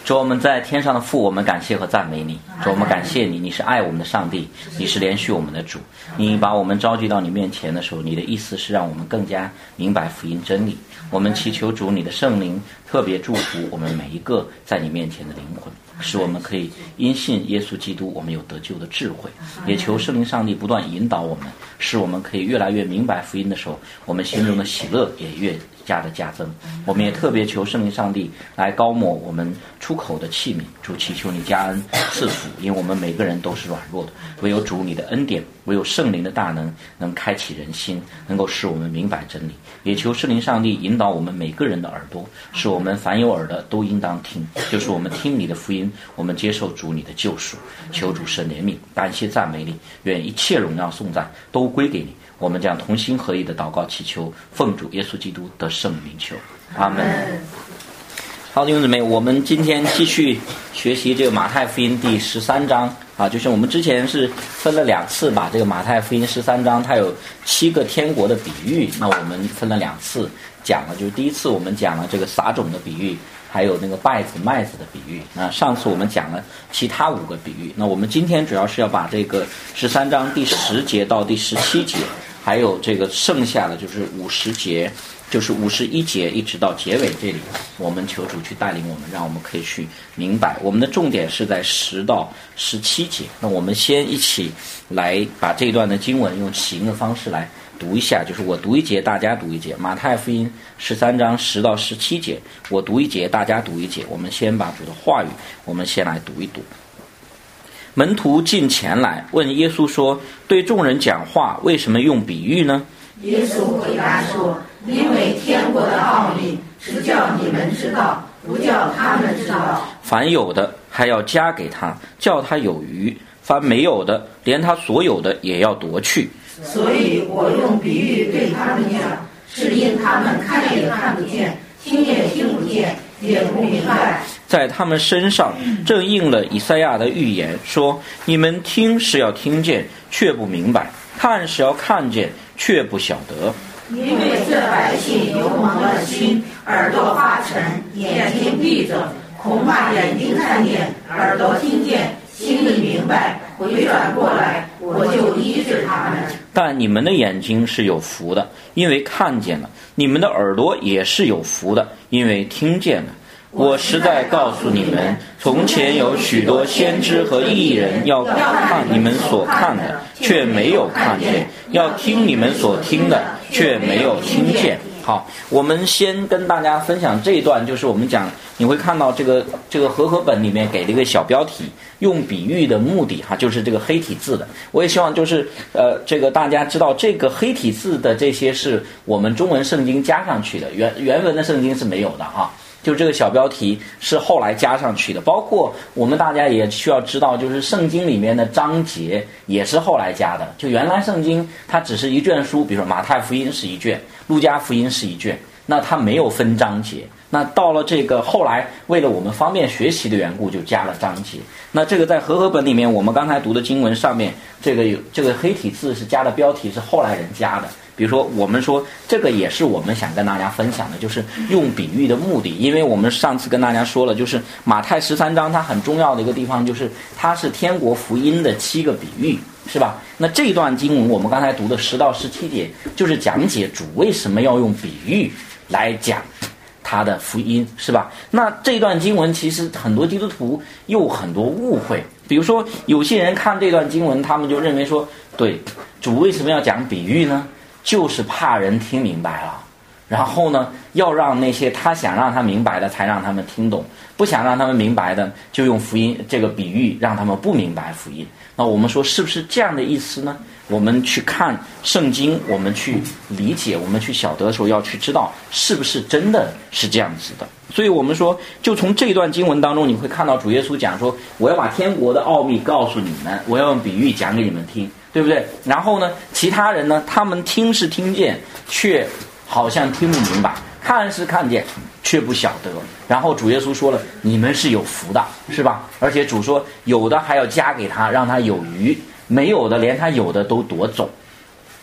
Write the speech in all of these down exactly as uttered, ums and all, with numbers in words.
主，我们在天上的父，我们感谢和赞美你。主，我们感谢你，你是爱我们的上帝，你是怜恤我们的主。你把我们召集到你面前的时候，你的意思是让我们更加明白福音真理。我们祈求主你的圣灵特别祝福我们每一个在你面前的灵魂，使我们可以因信耶稣基督，我们有得救的智慧。也求圣灵上帝不断引导我们，使我们可以越来越明白福音的时候，我们心中的喜乐也越加的加增。我们也特别求圣灵上帝来膏抹我们出口的器皿。主，祈求你加恩赐福，因为我们每个人都是软弱的，唯有主你的恩典，唯有圣灵的大能能开启人心，能够使我们明白真理。也求圣灵上帝引导我们每个人的耳朵，使我们凡有耳的都应当听，就是我们听你的福音，我们接受主你的救赎。求主神怜悯，感谢赞美你，愿一切荣耀颂赞都归给你。我们将同心合意的祷告祈求，奉主耶稣基督的圣名求，阿门。好，弟兄姊妹，我们今天继续学习这个马太福音第十三章啊，就是我们之前是分了两次把这个马太福音十三章它有七个天国的比喻，那我们分了两次讲了，就是第一次我们讲了这个撒种的比喻，还有那个稗子麦子的比喻。那上次我们讲了其他五个比喻，那我们今天主要是要把这个十三章第十节到第十七节，还有这个剩下的就是五十节，就是五十一节一直到结尾这里，我们求主去带领我们，让我们可以去明白。我们的重点是在十到十七节。那我们先一起来把这一段的经文用起音的方式来读一下，就是我读一节，大家读一节。马太福音十三章十到十七节，我读一节，大家读一节。我们先把主的话语，我们先来读一读。门徒近前来问耶稣说，对众人讲话为什么用比喻呢？ 耶稣回答说，因为天国的奥秘是叫你们知道，不叫他们知道。 凡有的还要加给他，叫他有余；凡没有的，连他所有的也要夺去。 所以我用比喻对他们讲，是因他们看也看不见，听也听不见，也不明白。 在他们身上正应了以赛亚的预言，说，你们听是要听见，却不明白；看是要看见，却不晓得。 因为这百姓油蒙了心，耳朵发沉，眼睛闭着，恐怕眼睛看见，耳朵听见，心里明白，回转过来，我就医治他们。 但你们的眼睛是有福的，因为看见了；你们的耳朵也是有福的，因为听见了。我实在告诉你们，从前有许多先知和义人要看你们所看的，却没有看见；要听你们所听的，却没有听见。好，我们先跟大家分享这一段，就是我们讲，你会看到这个这个和合本里面给了一个小标题，用比喻的目的哈，就是这个黑体字的。我也希望就是呃，这个大家知道，这个黑体字的这些是我们中文圣经加上去的，原原文的圣经是没有的哈。就这个小标题是后来加上去的，包括我们大家也需要知道，就是圣经里面的章节也是后来加的。就原来圣经它只是一卷书，比如说马太福音是一卷，路加福音是一卷，那它没有分章节。那到了这个后来，为了我们方便学习的缘故，就加了章节。那这个在和合本里面，我们刚才读的经文上面，这个有这个黑体字是加的标题，是后来人加的。比如说我们说这个也是我们想跟大家分享的，就是用比喻的目的。因为我们上次跟大家说了，就是马太十三章它很重要的一个地方，就是它是天国福音的七个比喻，是吧？那这一段经文我们刚才读的十到十七节，就是讲解主为什么要用比喻来讲他的福音，是吧？那这段经文其实很多基督徒又有很多误会，比如说有些人看这段经文，他们就认为说，对，主为什么要讲比喻呢？就是怕人听明白了，然后呢，要让那些他想让他明白的才让他们听懂，不想让他们明白的就用福音这个比喻让他们不明白福音。那我们说是不是这样的意思呢？我们去看圣经，我们去理解，我们去晓得的时候，要去知道是不是真的是这样子的。所以我们说，就从这段经文当中，你会看到主耶稣讲说，我要把天国的奥秘告诉你们，我要用比喻讲给你们听，对不对？然后呢，其他人呢，他们听是听见，却好像听不明白；看是看见，却不晓得。然后主耶稣说了，你们是有福的，是吧？而且主说，有的还要加给他，让他有余；没有的，连他有的都夺走。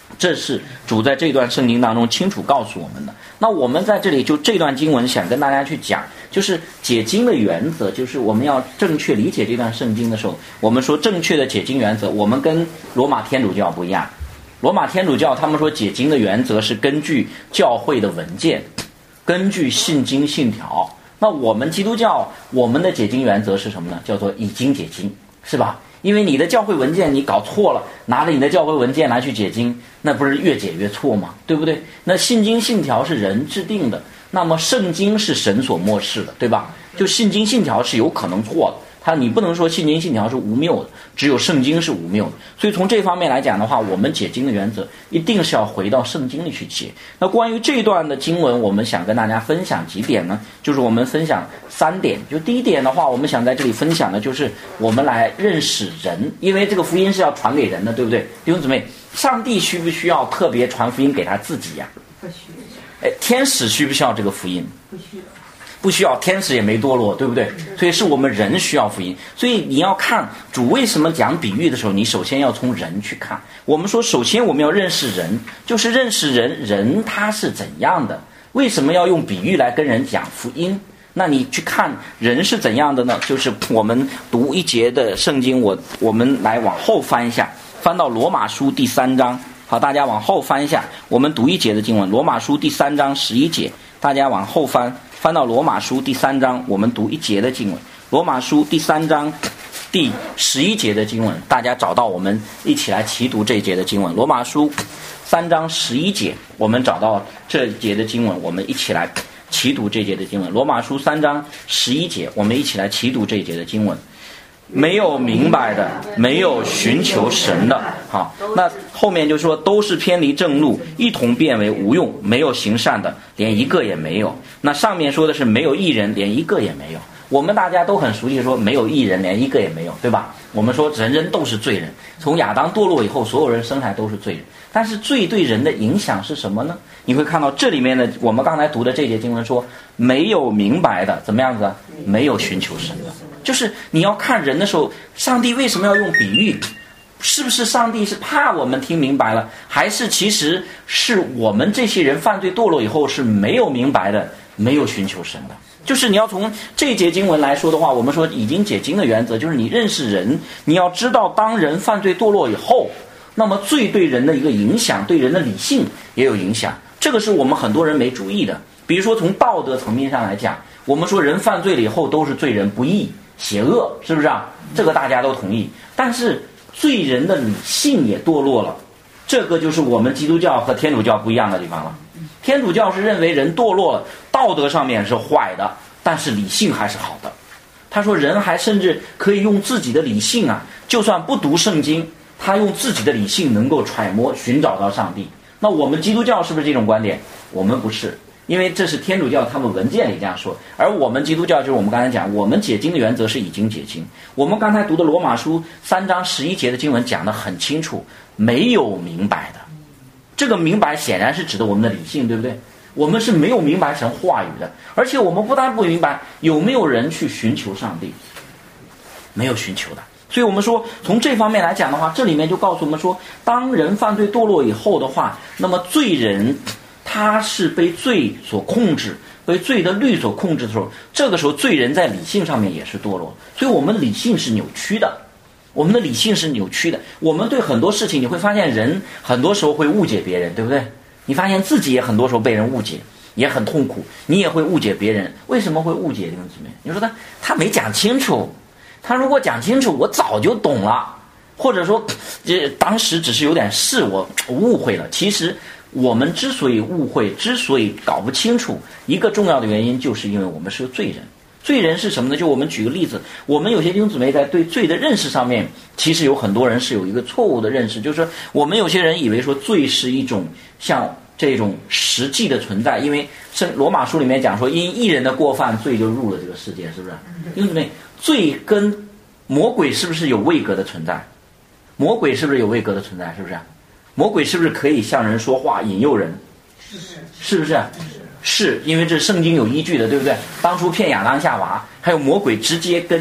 这是主在这段圣经当中清楚告诉我们的。那我们在这里就这段经文想跟大家去讲，就是解经的原则，就是我们要正确理解这段圣经的时候，我们说正确的解经原则，我们跟罗马天主教不一样。罗马天主教他们说解经的原则是根据教会的文件，根据信经信条。那我们基督教我们的解经原则是什么呢？叫做以经解经，是吧？因为你的教会文件你搞错了，拿着你的教会文件来去解经，那不是越解越错吗？对不对？那信经信条是人制定的，那么圣经是神所默示的，对吧？就信经信条是有可能错的，它你不能说信经信条是无谬的，只有圣经是无谬的。所以从这方面来讲的话，我们解经的原则一定是要回到圣经里去解。那关于这段的经文，我们想跟大家分享几点呢？就是我们分享三点。就第一点的话，我们想在这里分享的就是我们来认识人，因为这个福音是要传给人的，对不对？弟兄姊妹，上帝需不需要特别传福音给他自己呀、 不需要。 哎，天使需不需要这个福音？ 不需要。 不需要，天使也没堕落，对不对？所以是我们人需要福音。所以你要看主为什么讲比喻的时候，你首先要从人去看。我们说首先我们要认识人，就是认识人，人他是怎样的，为什么要用比喻来跟人讲福音？那你去看人是怎样的呢？就是我们读一节的圣经，我我们来往后翻一下，翻到罗马书第三章。好，大家往后翻一下，我们读一节的经文，罗马书第三章十一节，大家往后翻，翻到罗马书第三章，我们读一节的经文，罗马书第三章第十一节的经文，大家找到，我们一起来齐读这一节的经文。罗马书三章十一节，我们找到这一节的经文，我们一起来齐读这一节的经文。罗马书三章十一节，我们一起来齐读这一节的经文。没有明白的，没有寻求神的，好，那后面就说都是偏离正路，一同变为无用，没有行善的，连一个也没有。那上面说的是没有义人，连一个也没有。我们大家都很熟悉说没有义人，连一个也没有，对吧？我们说人人都是罪人，从亚当堕落以后，所有人生来都是罪人。但是罪对人的影响是什么呢？你会看到这里面的，我们刚才读的这节经文说，没有明白的，怎么样子？没有寻求神的。就是你要看人的时候，上帝为什么要用比喻？是不是上帝是怕我们听明白了，还是其实是我们这些人犯罪堕落以后是没有明白的，没有寻求神的？就是你要从这节经文来说的话，我们说已经解经的原则就是你认识人，你要知道当人犯罪堕落以后，那么罪对人的一个影响，对人的理性也有影响，这个是我们很多人没注意的。比如说从道德层面上来讲，我们说人犯罪了以后都是罪人，不义邪恶，是不是啊？这个大家都同意。但是罪人的理性也堕落了，这个就是我们基督教和天主教不一样的地方了。天主教是认为人堕落了，道德上面是坏的，但是理性还是好的。他说人还甚至可以用自己的理性啊，就算不读圣经，他用自己的理性能够揣摩寻找到上帝。那我们基督教是不是这种观点？我们不是，因为这是天主教他们文件里这样说，而我们基督教就是我们刚才讲，我们解经的原则是以经解经。我们刚才读的罗马书三章十一节的经文讲得很清楚，没有明白的。这个明白显然是指的我们的理性，对不对？我们是没有明白神话语的，而且我们不但不明白，有没有人去寻求上帝？没有寻求的。所以我们说从这方面来讲的话，这里面就告诉我们说，当人犯罪堕落以后的话，那么罪人他是被罪所控制，被罪的律所控制的时候，这个时候罪人在理性上面也是堕落。所以我们理性是扭曲的，我们的理性是扭曲的。我们对很多事情，你会发现人很多时候会误解别人，对不对？你发现自己也很多时候被人误解，也很痛苦，你也会误解别人。为什么会误解弟兄姊妹？你说他他没讲清楚，他如果讲清楚我早就懂了，或者说这当时只是有点事，我误会了。其实我们之所以误会，之所以搞不清楚，一个重要的原因就是因为我们是个罪人。罪人是什么呢？就我们举个例子，我们有些弟兄姊妹在对罪的认识上面，其实有很多人是有一个错误的认识，就是说我们有些人以为说罪是一种像这种实际的存在，因为圣罗马书里面讲说，因一人的过犯，罪就入了这个世界，是不是？弟兄姊妹，罪跟魔鬼是不是有位格的存在？魔鬼是不是有位格的存在？是不是？魔鬼是不是可以向人说话，引诱人？是是不是？是，因为这圣经有依据的，对不对？当初骗亚当夏娃，还有魔鬼直接跟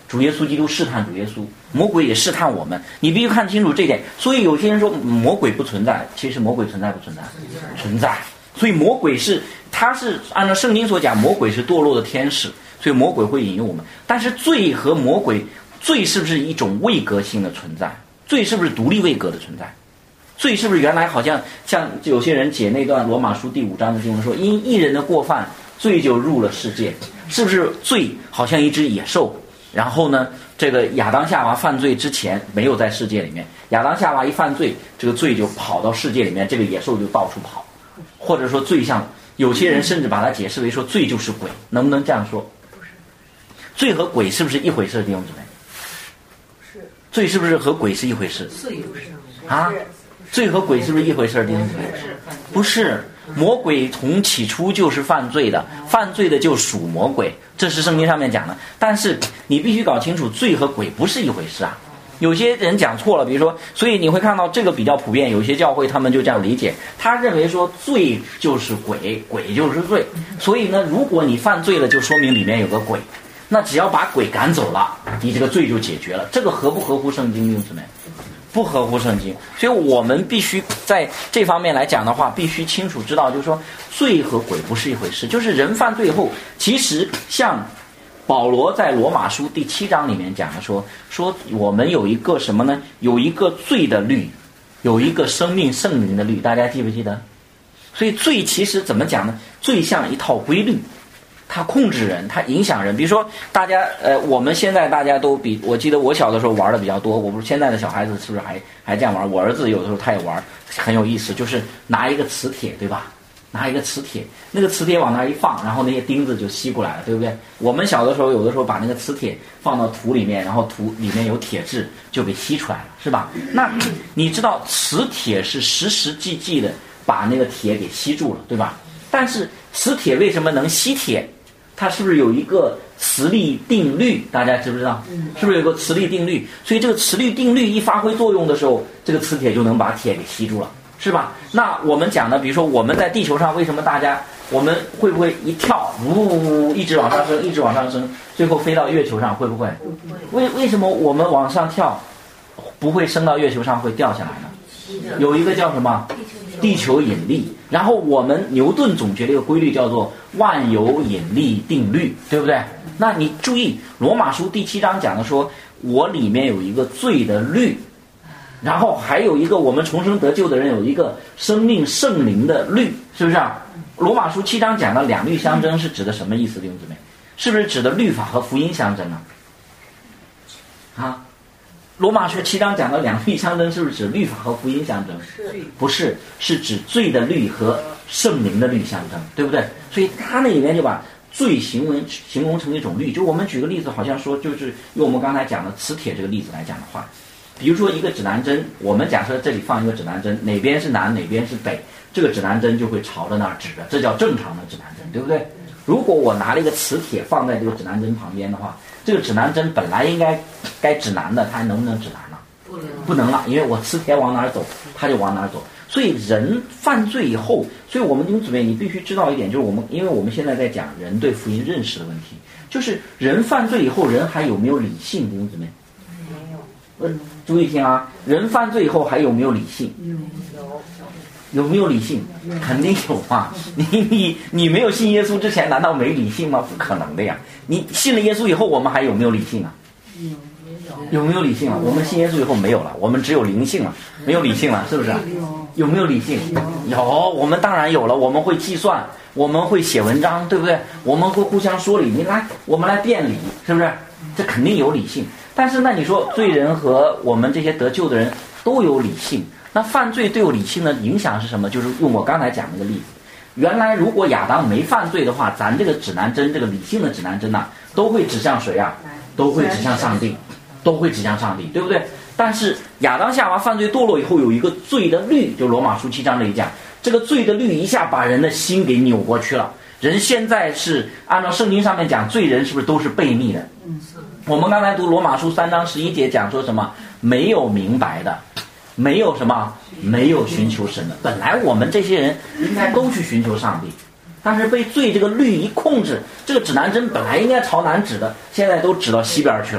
主耶稣基督试探主耶稣，魔鬼也试探我们，你必须看清楚这点。所以有些人说魔鬼不存在，其实魔鬼存在不存在？存在。所以魔鬼是，他是按照圣经所讲，魔鬼是堕落的天使，所以魔鬼会引诱我们。但是罪和魔鬼，罪是不是一种位格性的存在？罪是不是独立位格的存在？罪是不是原来好像像有些人解那段罗马书第五章的经文说，因一人的过犯，罪就入了世界，是不是罪好像一只野兽？然后呢，这个亚当夏娃犯罪之前没有在世界里面，亚当夏娃一犯罪，这个罪就跑到世界里面，这个野兽就到处跑。或者说罪像有些人甚至把它解释为说罪就是鬼，能不能这样说？罪和鬼是不是一回事，弟兄姊妹？是。罪是不是和鬼是一回事？ 是一回事啊？罪和鬼是不是一回事，弟兄姊妹？不是。魔鬼从起初就是犯罪的，犯罪的就属魔鬼，这是圣经上面讲的。但是你必须搞清楚，罪和鬼不是一回事啊。有些人讲错了，比如说，所以你会看到这个比较普遍，有些教会他们就这样理解，他认为说罪就是鬼，鬼就是罪。所以呢，如果你犯罪了，就说明里面有个鬼，那只要把鬼赶走了，你这个罪就解决了。这个合不合乎圣经，弟兄姊妹？不合乎圣经。所以我们必须在这方面来讲的话，必须清楚知道，就是说罪和鬼不是一回事。就是人犯罪后，其实像保罗在罗马书第七章里面讲的说，说我们有一个什么呢？有一个罪的律，有一个生命圣灵的律，大家记不记得？所以罪其实怎么讲呢？罪像一套规律，它控制人，它影响人。比如说大家呃，我们现在大家都比，我记得我小的时候玩的比较多，我不是现在的小孩子是不是还还这样玩？我儿子有的时候他也玩，很有意思，就是拿一个磁铁，对吧？拿一个磁铁，那个磁铁往那一放，然后那些钉子就吸过来了，对不对？我们小的时候有的时候把那个磁铁放到土里面，然后土里面有铁质，就给吸出来了，是吧？那你知道磁铁是实实际际的把那个铁给吸住了，对吧？但是磁铁为什么能吸铁？它是不是有一个磁力定律？大家知不知道？是不是有个磁力定律？所以这个磁力定律一发挥作用的时候，这个磁铁就能把铁给吸住了，是吧？那我们讲的，比如说我们在地球上，为什么大家我们会不会一跳，呜，一直往上升，一直往上升，最后飞到月球上？会不会？为为什么我们往上跳不会升到月球上，会掉下来呢？有一个叫什么？地球引力。然后我们牛顿总结了一个规律，叫做万有引力定律，对不对？那你注意，罗马书第七章讲的说，我里面有一个罪的律，然后还有一个我们重生得救的人有一个生命圣灵的律，是不是啊？罗马书七章讲的两律相争是指的什么意思，弟兄姊妹？是不是指的律法和福音相争啊？啊？罗马书七章讲的两律相争，是不是指律法和福音相争？不是，是指罪的律和圣灵的律相争，对不对？所以他那里面就把罪形容形容成一种律。就我们举个例子，好像说就是用我们刚才讲的磁铁这个例子来讲的话，比如说一个指南针，我们假设这里放一个指南针，哪边是南哪边是北，这个指南针就会朝着那儿指着，这叫正常的指南针，对不对？如果我拿了一个磁铁放在这个指南针旁边的话，这个指南针本来应该该指南的，它还能不能指南了？不能，不能了，因为我磁铁往哪儿走，它就往哪儿走。所以人犯罪以后，所以我们弟兄姊妹，你必须知道一点，就是我们，因为我们现在在讲人对福音认识的问题，就是人犯罪以后，人还有没有理性？弟兄姊妹，没有。呃，注意听啊，人犯罪以后还有没有理性？有。有没有理性？肯定有啊！你你你没有信耶稣之前，难道没理性吗？不可能的呀！你信了耶稣以后，我们还有没有理性啊？有没有理性啊？我们信耶稣以后没有了，我们只有灵性了，没有理性了，是不是？有没有理性？有，我们当然有了。我们会计算，我们会写文章，对不对？我们会互相说理。你来，我们来辩理，是不是？这肯定有理性。但是那你说，罪人和我们这些得救的人都有理性。那犯罪对我理性的影响是什么？就是用我刚才讲那个例子，原来如果亚当没犯罪的话，咱这个指南针，这个理性的指南针呐、啊，都会指向谁啊？都会指向上帝，都会指向上帝，对不对？但是亚当夏娃犯罪堕落以后，有一个罪的律，就罗马书七章这一讲，这个罪的律一下把人的心给扭过去了。人现在是按照圣经上面讲，罪人是不是都是悖逆的？我们刚才读罗马书三章十一节讲说什么？没有明白的。没有什么，没有寻求神的。本来我们这些人应该都去寻求上帝，但是被罪这个律一控制，这个指南针本来应该朝南指的，现在都指到西边去了，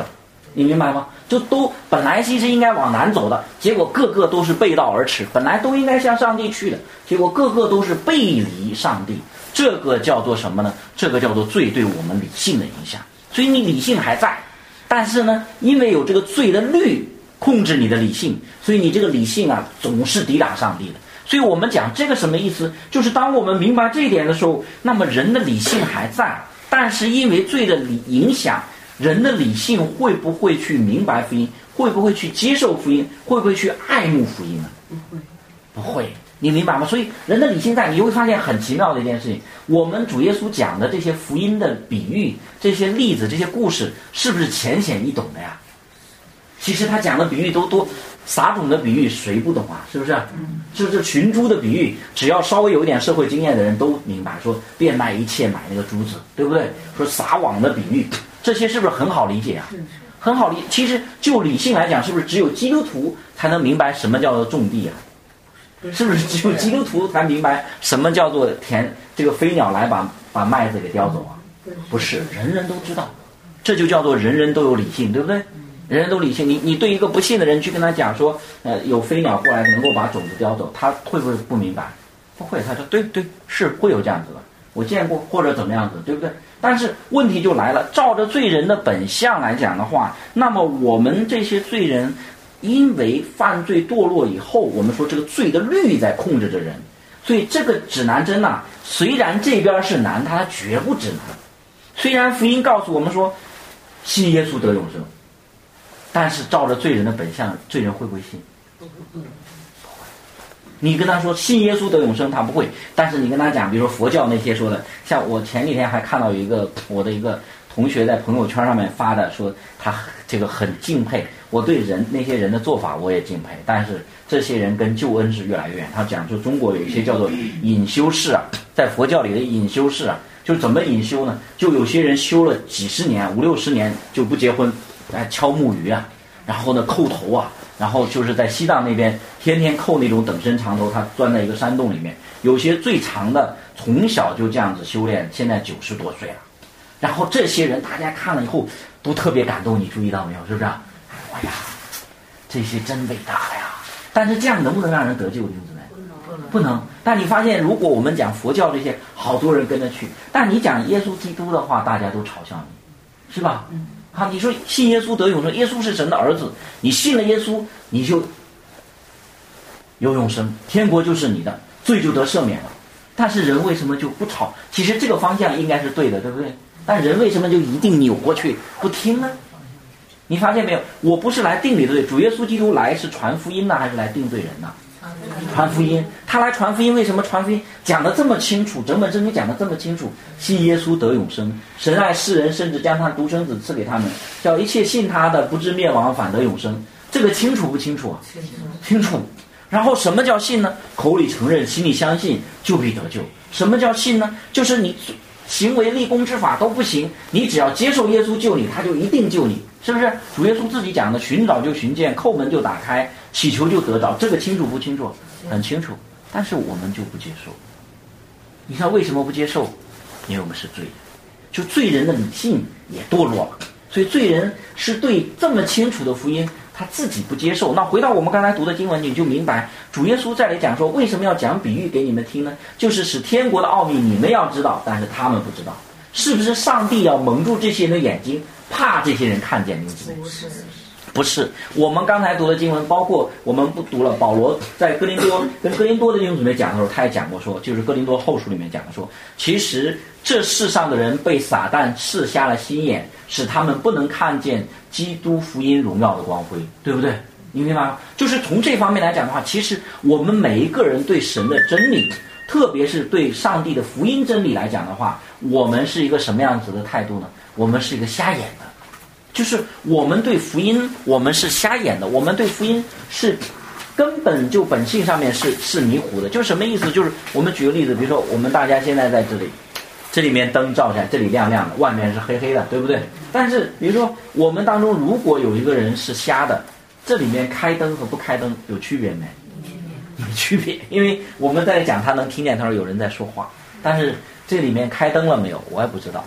你明白吗？就都本来其实应该往南走的，结果个个都是背道而驰，本来都应该向上帝去的，结果个个都是背离上帝。这个叫做什么呢？这个叫做罪对我们理性的影响。所以你理性还在，但是呢，因为有这个罪的律控制你的理性，所以你这个理性啊总是抵挡上帝的。所以我们讲这个什么意思？就是当我们明白这一点的时候，那么人的理性还在，但是因为罪的理影响，人的理性会不会去明白福音？会不会去接受福音？会不会去爱慕福音呢？ 不会， 不会。你明白吗？所以人的理性在，你会发现很奇妙的一件事情。我们主耶稣讲的这些福音的比喻、这些例子、这些故事，是不是浅显易懂的呀？其实他讲的比喻都多，撒种的比喻谁不懂啊？是不是？就是群猪的比喻，只要稍微有一点社会经验的人都明白。说变卖一切买那个珠子，对不对？说撒网的比喻，这些是不是很好理解啊？很好理。其实就理性来讲，是不是只有基督徒才能明白什么叫做种地啊？是不是只有基督徒才明白什么叫做田这个飞鸟来把把麦子给叼走啊？不是，人人都知道，这就叫做人人都有理性，对不对？人人都理性。你你对一个不信的人去跟他讲说，呃，有飞鸟过来能够把种子叼走，他会不会不明白？不会，他说对对，是会有这样子的，我见过或者怎么样子，对不对？但是问题就来了，照着罪人的本相来讲的话，那么我们这些罪人。因为犯罪堕落以后，我们说这个罪的律在控制着人，所以这个指南针啊，虽然这边是难，它绝不指南。虽然福音告诉我们说信耶稣得永生，但是照着罪人的本相，罪人会不会信？不会。你跟他说信耶稣得永生，他不会。但是你跟他讲，比如说佛教那些说的，像我前几天还看到有一个我的一个同学在朋友圈上面发的，说他这个很敬佩，我对人那些人的做法我也敬佩，但是这些人跟救恩是越来越远。他讲说中国有一些叫做隐修士啊，在佛教里的隐修士啊，就是怎么隐修呢？就有些人修了几十年五六十年就不结婚，哎敲木鱼啊，然后呢叩头啊，然后就是在西藏那边天天叩那种等身长头，他钻在一个山洞里面。有些最长的从小就这样子修炼，现在九十多岁了。然后这些人大家看了以后都特别感动，你注意到没有？是不是？哎呀，这些真伟大呀！但是这样能不能让人得救，弟兄姊妹？不能。但你发现，如果我们讲佛教这些，好多人跟着去；但你讲耶稣基督的话，大家都嘲笑你，是吧？好，你说信耶稣得永生，耶稣是神的儿子，你信了耶稣，你就有永生，天国就是你的，罪就得赦免了。但是人为什么就不吵？其实这个方向应该是对的，对不对？但人为什么就一定扭过去不听呢？你发现没有？我不是来定你的罪，主耶稣基督来是传福音呢，还是来定罪人呢？传福音。他来传福音，为什么传福音讲得这么清楚？整本圣经讲得这么清楚，信耶稣得永生，神爱世人，甚至将他独生子赐给他们，叫一切信他的不至灭亡，反得永生。这个清楚不清楚啊？清楚。然后什么叫信呢？口里承认，心里相信，就必得救。什么叫信呢？就是你行为立功之法都不行，你只要接受耶稣救你，他就一定救你，是不是？主耶稣自己讲的，寻找就寻见，叩门就打开，祈求就得着。这个清楚不清楚？很清楚。但是我们就不接受。你看为什么不接受？因为我们是罪人，就罪人的理性也堕落了，所以罪人是对这么清楚的福音他自己不接受。那回到我们刚才读的经文，你就明白主耶稣再来讲说，为什么要讲比喻给你们听呢？就是使天国的奥秘你们要知道，但是他们不知道。是不是上帝要蒙住这些人的眼睛，怕这些人看见？不是，不是。我们刚才读的经文，包括我们不读了，保罗在哥林多跟哥林多的弟兄姊妹讲的时候，他也讲过说，就是哥林多后书里面讲的说，其实这世上的人被撒旦刺瞎了心眼，使他们不能看见基督福音荣耀的光辉，对不对？你明白吗？就是从这方面来讲的话，其实我们每一个人对神的真理，特别是对上帝的福音真理来讲的话，我们是一个什么样子的态度呢？我们是一个瞎眼的，就是我们对福音我们是瞎眼的，我们对福音是根本就本性上面是是迷糊的。就是什么意思？就是我们举个例子，比如说我们大家现在在这里，这里面灯照下来，这里亮亮的，外面是黑黑的，对不对？但是比如说我们当中如果有一个人是瞎的，这里面开灯和不开灯有区别没？没区别。因为我们在讲他能听见他说有人在说话，但是这里面开灯了没有我也不知道，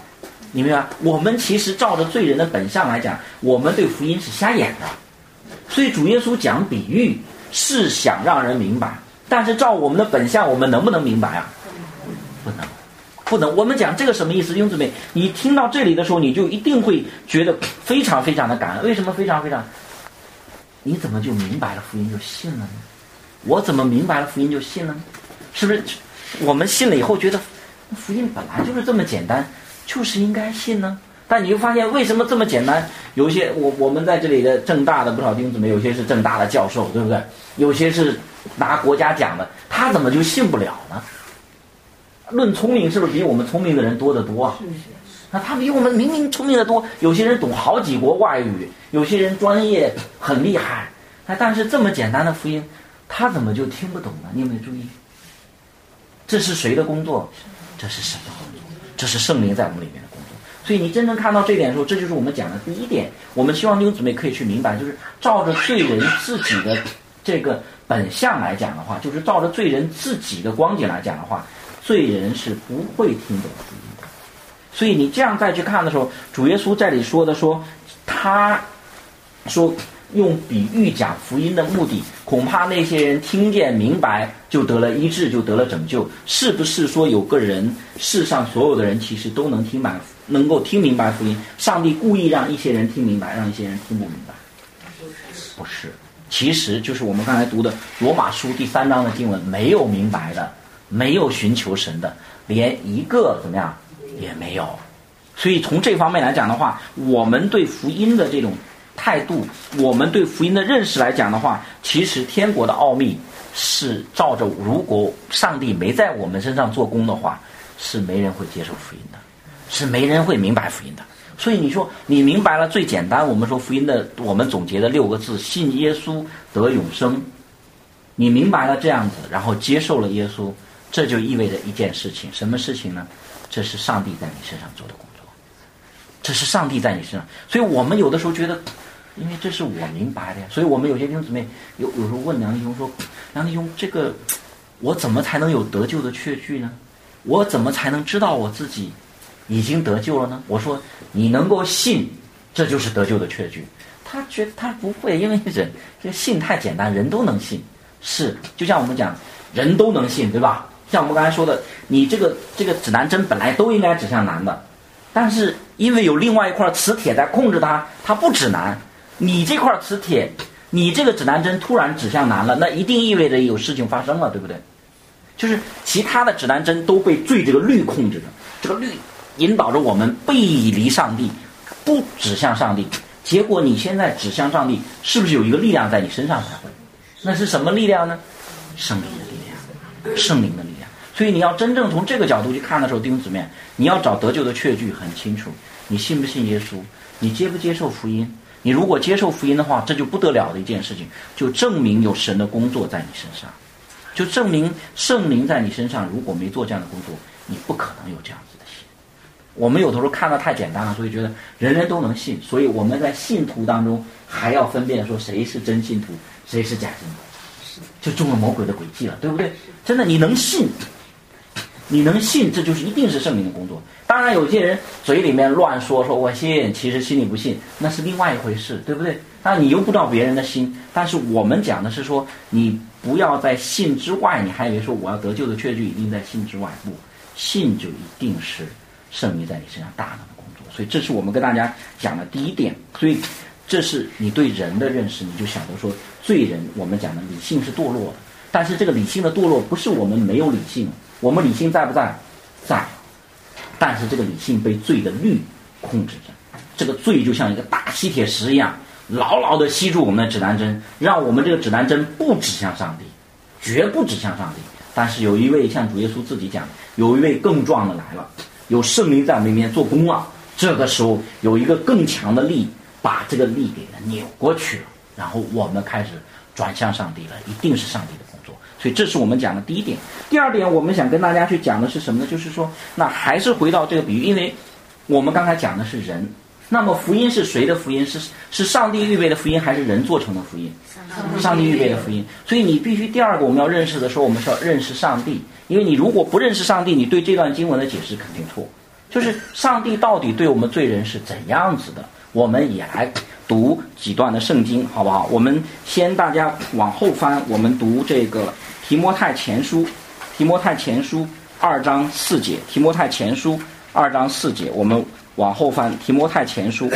你明白？我们其实照着罪人的本相来讲，我们对福音是瞎眼的。所以主耶稣讲比喻是想让人明白，但是照我们的本相，我们能不能明白啊？不能，不能。我们讲这个什么意思？弟兄姊妹，你听到这里的时候，你就一定会觉得非常非常的感恩。为什么非常非常？你怎么就明白了福音就信了呢？我怎么明白了福音就信了呢？是不是？我们信了以后觉得福音本来就是这么简单，就是应该信呢？但你就发现为什么这么简单？有一些我我们在这里的正大的不少弟兄姊妹，有些是正大的教授，对不对？有些是拿国家奖的，他怎么就信不了呢？论聪明，是不是比我们聪明的人多得多啊？那他比我们明明聪明的多，有些人懂好几国外语，有些人专业很厉害，但是这么简单的福音，他怎么就听不懂呢？你有没有注意？这是谁的工作？这是神的工作，这是圣灵在我们里面的工作。所以你真正看到这点的时候，这就是我们讲的第一点。我们希望弟兄姊妹可以去明白，就是照着罪人自己的这个本相来讲的话，就是照着罪人自己的光景来讲的话，罪人是不会听懂福音的。所以你这样再去看的时候，主耶稣在这里说的说，他说用比喻讲福音的目的，恐怕那些人听见明白就得了医治，就得了拯救。是不是说有个人，世上所有的人其实都能听明白，能够听明白福音？上帝故意让一些人听明白，让一些人听不明白？不是，其实就是我们刚才读的罗马书第三章的经文，没有明白的，没有寻求神的，连一个怎么样也没有。所以从这方面来讲的话，我们对福音的这种态度，我们对福音的认识来讲的话，其实天国的奥秘是照着，如果上帝没在我们身上做工的话，是没人会接受福音的，是没人会明白福音的。所以你说你明白了最简单，我们说福音的，我们总结的六个字，信耶稣得永生。你明白了这样子，然后接受了耶稣，这就意味着一件事情，什么事情呢？这是上帝在你身上做的工作，这是上帝在你身上。所以我们有的时候觉得，因为这是我明白的呀，所以我们有些弟兄姊妹有有时候问梁弟兄说，梁弟兄，这个我怎么才能有得救的确据呢？我怎么才能知道我自己已经得救了呢？我说你能够信，这就是得救的确据。他觉得他不会，因为人这个信太简单，人都能信。是，就像我们讲，人都能信，对吧？像我们刚才说的，你这个这个指南针本来都应该指向南的，但是因为有另外一块磁铁在控制它，它不指南。你这块磁铁，你这个指南针突然指向南了，那一定意味着有事情发生了，对不对？就是其他的指南针都被罪这个律控制着，这个律引导着我们背离上帝，不指向上帝。结果你现在指向上帝，是不是有一个力量在你身上才会？那是什么力量呢？圣灵的力量，圣灵的力量。所以你要真正从这个角度去看的时候，弟兄姊妹，你要找得救的确据很清楚，你信不信耶稣？你接不接受福音？你如果接受福音的话，这就不得了的一件事情，就证明有神的工作在你身上，就证明圣灵在你身上如果没做这样的工作，你不可能有这样子的信。我们有的时候看得太简单了，所以觉得人人都能信，所以我们在信徒当中还要分辨说谁是真信徒，谁是假信徒，就中了魔鬼的诡计了，对不对？真的，你能信，你能信，这就是一定是圣灵的工作。当然有些人嘴里面乱说说我信，其实心里不信，那是另外一回事，对不对？那你又不知道别人的心。但是我们讲的是说，你不要在信之外，你还以为说我要得救的确据一定在信之外，不，信就一定是圣灵在你身上大能的工作。所以这是我们跟大家讲的第一点。所以这是你对人的认识，你就晓得说罪人，我们讲的理性是堕落的，但是这个理性的堕落不是我们没有理性，我们理性在不在？在，但是这个理性被罪的律控制着，这个罪就像一个大吸铁石一样，牢牢地吸住我们的指南针，让我们这个指南针不指向上帝，绝不指向上帝。但是有一位像主耶稣自己讲，有一位更壮的来了，有圣灵在我们里面做工了，这个时候有一个更强的力把这个力给扭过去了，然后我们开始转向上帝了，一定是上帝的工作。所以这是我们讲的第一点。第二点，我们想跟大家去讲的是什么呢？就是说，那还是回到这个比喻，因为我们刚才讲的是人，那么福音是谁的福音？是是上帝预备的福音，还是人做成的福音？上帝预备的福音。所以你必须第二个我们要认识的时候，我们是要认识上帝。因为你如果不认识上帝，你对这段经文的解释肯定错。 就是上帝到底对我们罪人是怎样子的。我们也来读几段的圣经，好不好？我们先大家往后翻，我们读这个提摩太前书，提摩太前书二章四节，提摩太前书二章四节，我们往后翻，提摩太前书。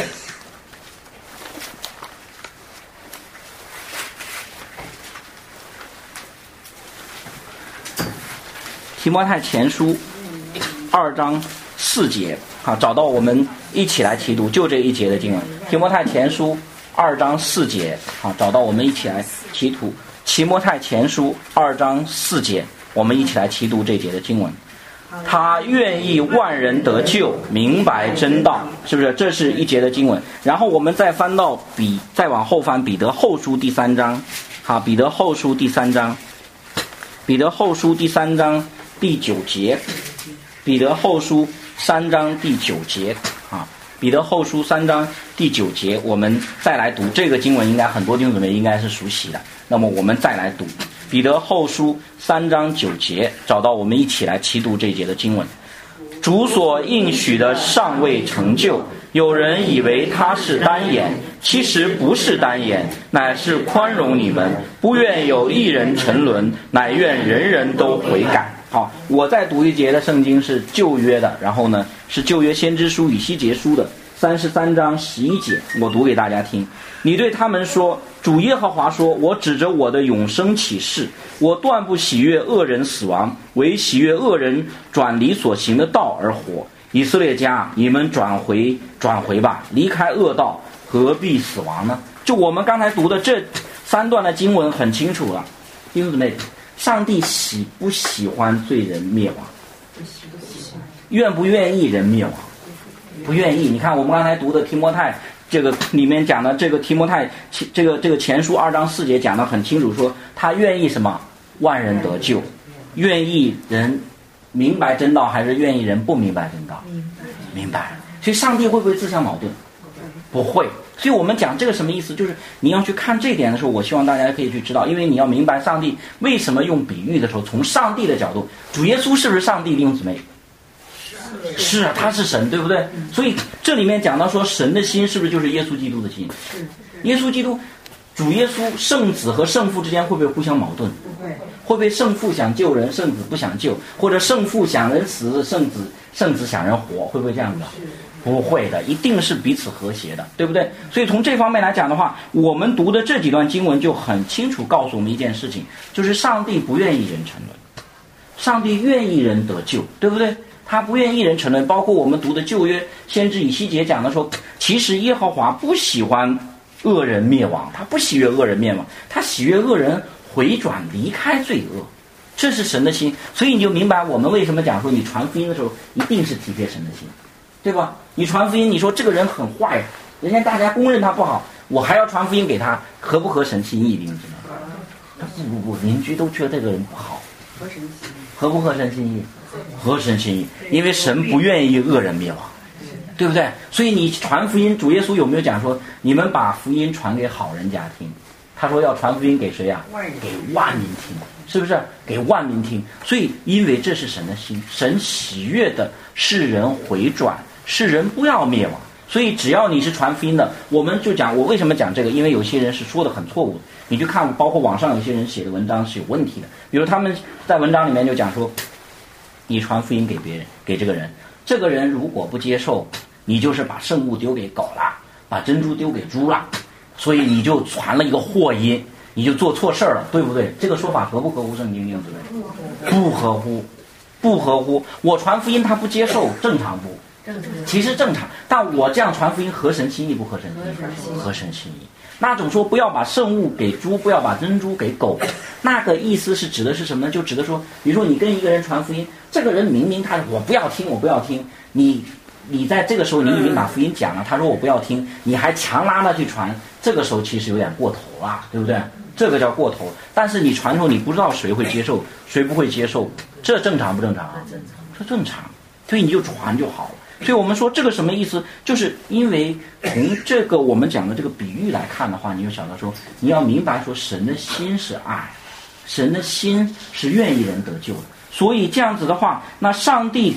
提摩太前书二章四节，好，找到我们一起来齐读，就这一节的经文。提摩太前书二章四节，好，找到我们一起来齐读。提摩太前书二章四节，我们一起来齐读这节的经文。他愿意万人得救，明白真道，是不是？这是一节的经文。然后我们再翻到彼，再往后翻彼得后书第三章，好，彼得后书第三章，彼得后书第三章第九节，彼得后书三章第九节啊，彼得后书三章第九节，我们再来读这个经文，应该很多弟兄姊妹应该是熟悉的。那么我们再来读彼得后书三章九节，找到我们一起来齐读这一节的经文。主所应许的尚未成就，有人以为他是单言，其实不是单言，乃是宽容你们，不愿有一人沉沦，乃愿人人都悔改。好，我再读一节的圣经是旧约的，然后呢是旧约先知书以西结书的三十三章十一节，我读给大家听。你对他们说，主耶和华说，我指着我的永生起誓，我断不喜悦恶人死亡，唯喜悦恶人转离所行的道而活。以色列家，你们转回转回吧，离开恶道，何必死亡呢？就我们刚才读的这三段的经文很清楚了，弟兄姊妹，上帝喜不喜欢罪人灭亡？愿不愿意人灭亡？不愿意。你看我们刚才读的提摩太这个里面讲的这个提摩太这个这个前书二章四节讲得很清楚，说他愿意什么？万人得救，愿意人明白真道，还是愿意人不明白真道？明白。所以上帝会不会自相矛盾？不会。所以我们讲这个什么意思，就是你要去看这一点的时候，我希望大家可以去知道，因为你要明白上帝为什么用比喻的时候，从上帝的角度，主耶稣是不是上帝弟兄姊妹？是啊，他是神，对不对？所以这里面讲到说神的心是不是就是耶稣基督的心？耶稣基督主耶稣圣子和圣父之间会不会互相矛盾？不会。会不会圣父想救人，圣子不想救，或者圣父想人死，圣子圣子想人活，会不会这样子？不会的，一定是彼此和谐的，对不对？所以从这方面来讲的话，我们读的这几段经文就很清楚告诉我们一件事情，就是上帝不愿意人沉沦，上帝愿意人得救，对不对？他不愿意人沉沦。包括我们读的旧约先知以西结讲的说，其实耶和华不喜欢恶人灭亡，他不喜悦恶人灭亡，他喜悦恶人回转离开罪恶，这是神的心。所以你就明白我们为什么讲说你传福音的时候一定是体贴神的心，对吧？你传福音，你说这个人很坏，人家大家公认他不好，我还要传福音给他，合不合神心意？你知道吗？不不不，邻居都觉得这个人不好，合神心意，合不合神心意？合神心意，因为神不愿意恶人灭亡，对不对？所以你传福音，主耶稣有没有讲说，你们把福音传给好人家听？他说要传福音给谁呀、啊？给万民听，是不是？给万民听。所以因为这是神的心，神喜悦的是人回转，是人不要灭亡。所以只要你是传福音的，我们就讲，我为什么讲这个？因为有些人是说的很错误的。你去看，包括网上有些人写的文章是有问题的，比如他们在文章里面就讲说，你传福音给别人，给这个人，这个人如果不接受，你就是把圣物丢给狗了，把珍珠丢给猪了，所以你就传了一个祸因，你就做错事儿了，对不对？这个说法合不合乎圣经？不合乎，不合乎。我传福音他不接受，正常不？其实正常，但我这样传福音合神心意不合神心意？合神心意。那种说不要把圣物给猪，不要把珍珠给狗，那个意思是指的是什么呢？就指的说，比如说你跟一个人传福音，这个人明明他我不要听，我不要听，你你在这个时候你已经把福音讲了，他说我不要听，你还强拉他去传，这个时候其实有点过头了，对不对？这个叫过头。但是你传的时候你不知道谁会接受，谁不会接受，这正常不正常？这正常，所以你就传就好了。所以我们说这个什么意思，就是因为从这个我们讲的这个比喻来看的话，你就想到说，你要明白说神的心是爱，神的心是愿意人得救的。所以这样子的话，那上帝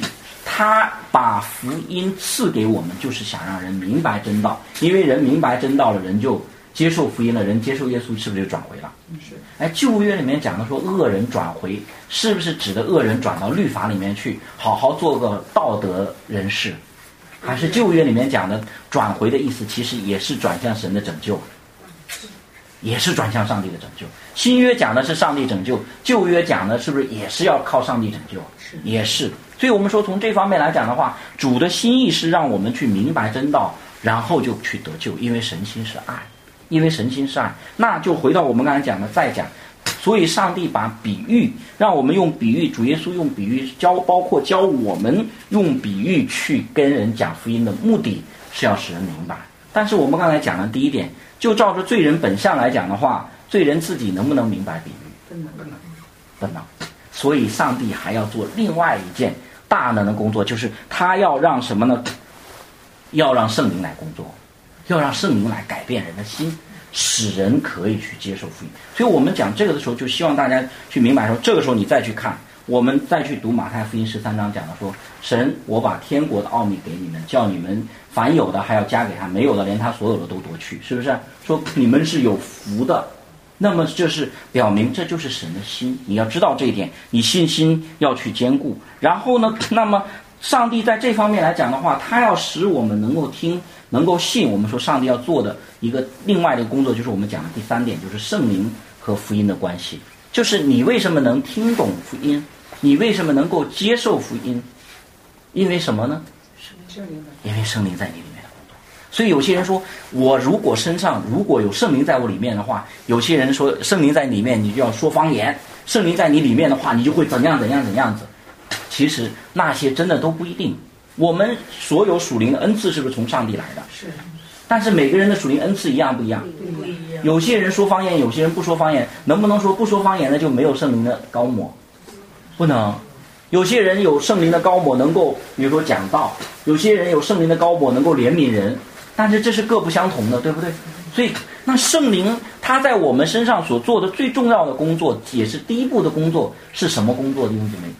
他把福音赐给我们，就是想让人明白真道，因为人明白真道了，人就接受福音了，人接受耶稣是不是就转回了？ 是。 哎，旧约里面讲的说恶人转回，是不是指的恶人转到律法里面去，好好做个道德人士？还是旧约里面讲的转回的意思，其实也是转向神的拯救，也是转向上帝的拯救。新约讲的是上帝拯救，旧约讲的是不是也是要靠上帝拯救？也是。所以我们说从这方面来讲的话，主的心意是让我们去明白真道，然后就去得救，因为神心是爱，因为神心是爱。那就回到我们刚才讲的，再讲，所以上帝把比喻，让我们用比喻，主耶稣用比喻教，包括教我们用比喻去跟人讲福音的目的是要使人明白。但是我们刚才讲的第一点，就照着罪人本相来讲的话，罪人自己能不能明白比喻？ 不能， 不能。所以上帝还要做另外一件大能的工作，就是他要让什么呢？要让圣灵来工作，要让圣灵来改变人的心，使人可以去接受福音。所以我们讲这个的时候，就希望大家去明白说，这个时候你再去看，我们再去读马太福音十三章讲的说，神我把天国的奥秘给你们，叫你们凡有的还要加给他，没有的连他所有的都夺去，是不是？说你们是有福的。那么这是表明这就是神的心，你要知道这一点，你信心要去坚固。然后呢，那么上帝在这方面来讲的话，他要使我们能够听，能够信。我们说上帝要做的一个另外的工作，就是我们讲的第三点，就是圣灵和福音的关系。就是你为什么能听懂福音，你为什么能够接受福音，因为什么呢？因为圣灵在你里面。所以有些人说，我如果身上如果有圣灵在我里面的话，有些人说圣灵在里面你就要说方言，圣灵在你里面的话你就会怎样怎样怎样子。其实那些真的都不一定。我们所有属灵的恩赐是不是从上帝来的？ 是。 但是每个人的属灵恩赐一样不一样？ 不一样。 有些人说方言，有些人不说方言。能不能说不说方言的就没有圣灵的高抹？不能。有些人有圣灵的高抹，能够比如说讲道；有些人有圣灵的高抹，能够怜悯人。但是这是各不相同的，对不对？所以那圣灵他在我们身上所做的最重要的工作，也是第一步的工作，是什么工作？弟兄姐妹，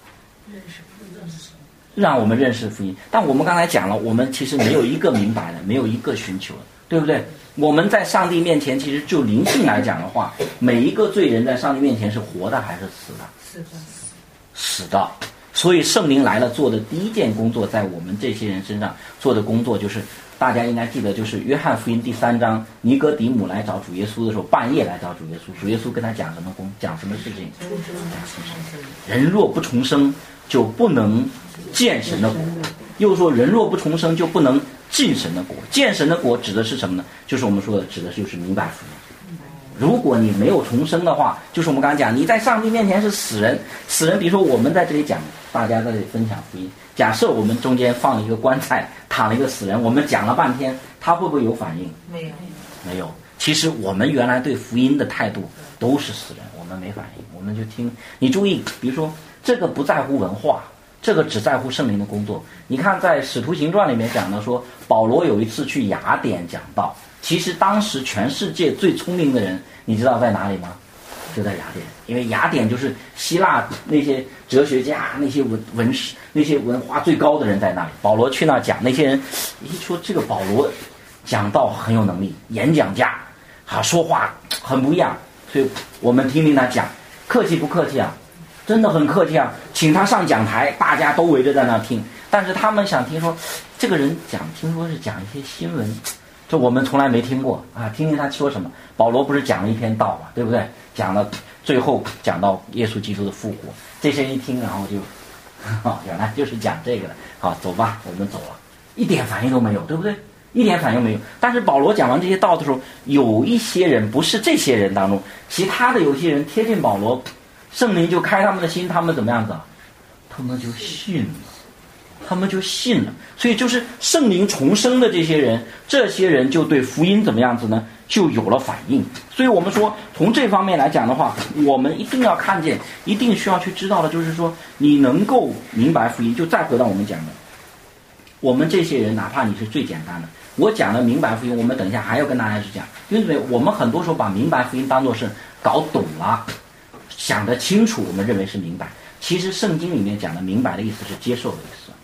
让我们认识福音。但我们刚才讲了，我们其实没有一个明白的，没有一个寻求的，对不对？我们在上帝面前，其实就灵性来讲的话，每一个罪人在上帝面前是活的还是死的？ 死的。 死的。所以圣灵来了，做的第一件工作，在我们这些人身上做的工作，就是大家应该记得，就是约翰福音第三章，尼哥底母来找主耶稣的时候，半夜来找主耶稣，主耶稣跟他讲什么工，讲什么事情？人若不重生，就不能见神的国。又说人若不重生，就不能进神的国。见神的国指的是什么呢？就是我们说的，指的就是明白福音。如果你没有重生的话，就是我们刚才讲，你在上帝面前是死人。死人，比如说我们在这里讲，大家在这里分享福音。假设我们中间放了一个棺材，躺了一个死人，我们讲了半天，他会不会有反应？ 没有， 没有。其实我们原来对福音的态度都是死人，我们没反应，我们就听。你注意，比如说这个不在乎文化，这个只在乎圣灵的工作。你看在《使徒行传》里面讲的说，保罗有一次去雅典讲道。其实当时全世界最聪明的人，你知道在哪里吗？就在雅典，因为雅典就是希腊那些哲学家、那些文文史、那些文化最高的人在那里。保罗去那讲，那些人一说这个保罗讲道很有能力，演讲家啊，说话很不一样，所以我们听听他讲，客气不客气啊？真的很客气啊，请他上讲台，大家都围着在那听。但是他们想听说这个人讲，听说是讲一些新闻。这我们从来没听过啊！听听他说什么。保罗不是讲了一篇道嘛，对不对？讲了，最后讲到耶稣基督的复活。这些人一听，然后就，哦，原来就是讲这个的。好，走吧，我们走了，一点反应都没有，对不对？一点反应没有。但是保罗讲完这些道的时候，有一些人不是这些人当中，其他的有些人贴近保罗，圣灵就开他们的心，他们怎么样子？他们就信了。他们就信了。所以就是圣灵重生的这些人，这些人就对福音怎么样子呢？就有了反应。所以我们说从这方面来讲的话，我们一定要看见，一定需要去知道的就是说，你能够明白福音。就再回到我们讲的，我们这些人哪怕你是最简单的，我讲的明白福音，我们等一下还要跟大家去讲。因为我们很多时候把明白福音当作是搞懂了，想得清楚，我们认为是明白。其实圣经里面讲的明白的意思是接受的意思。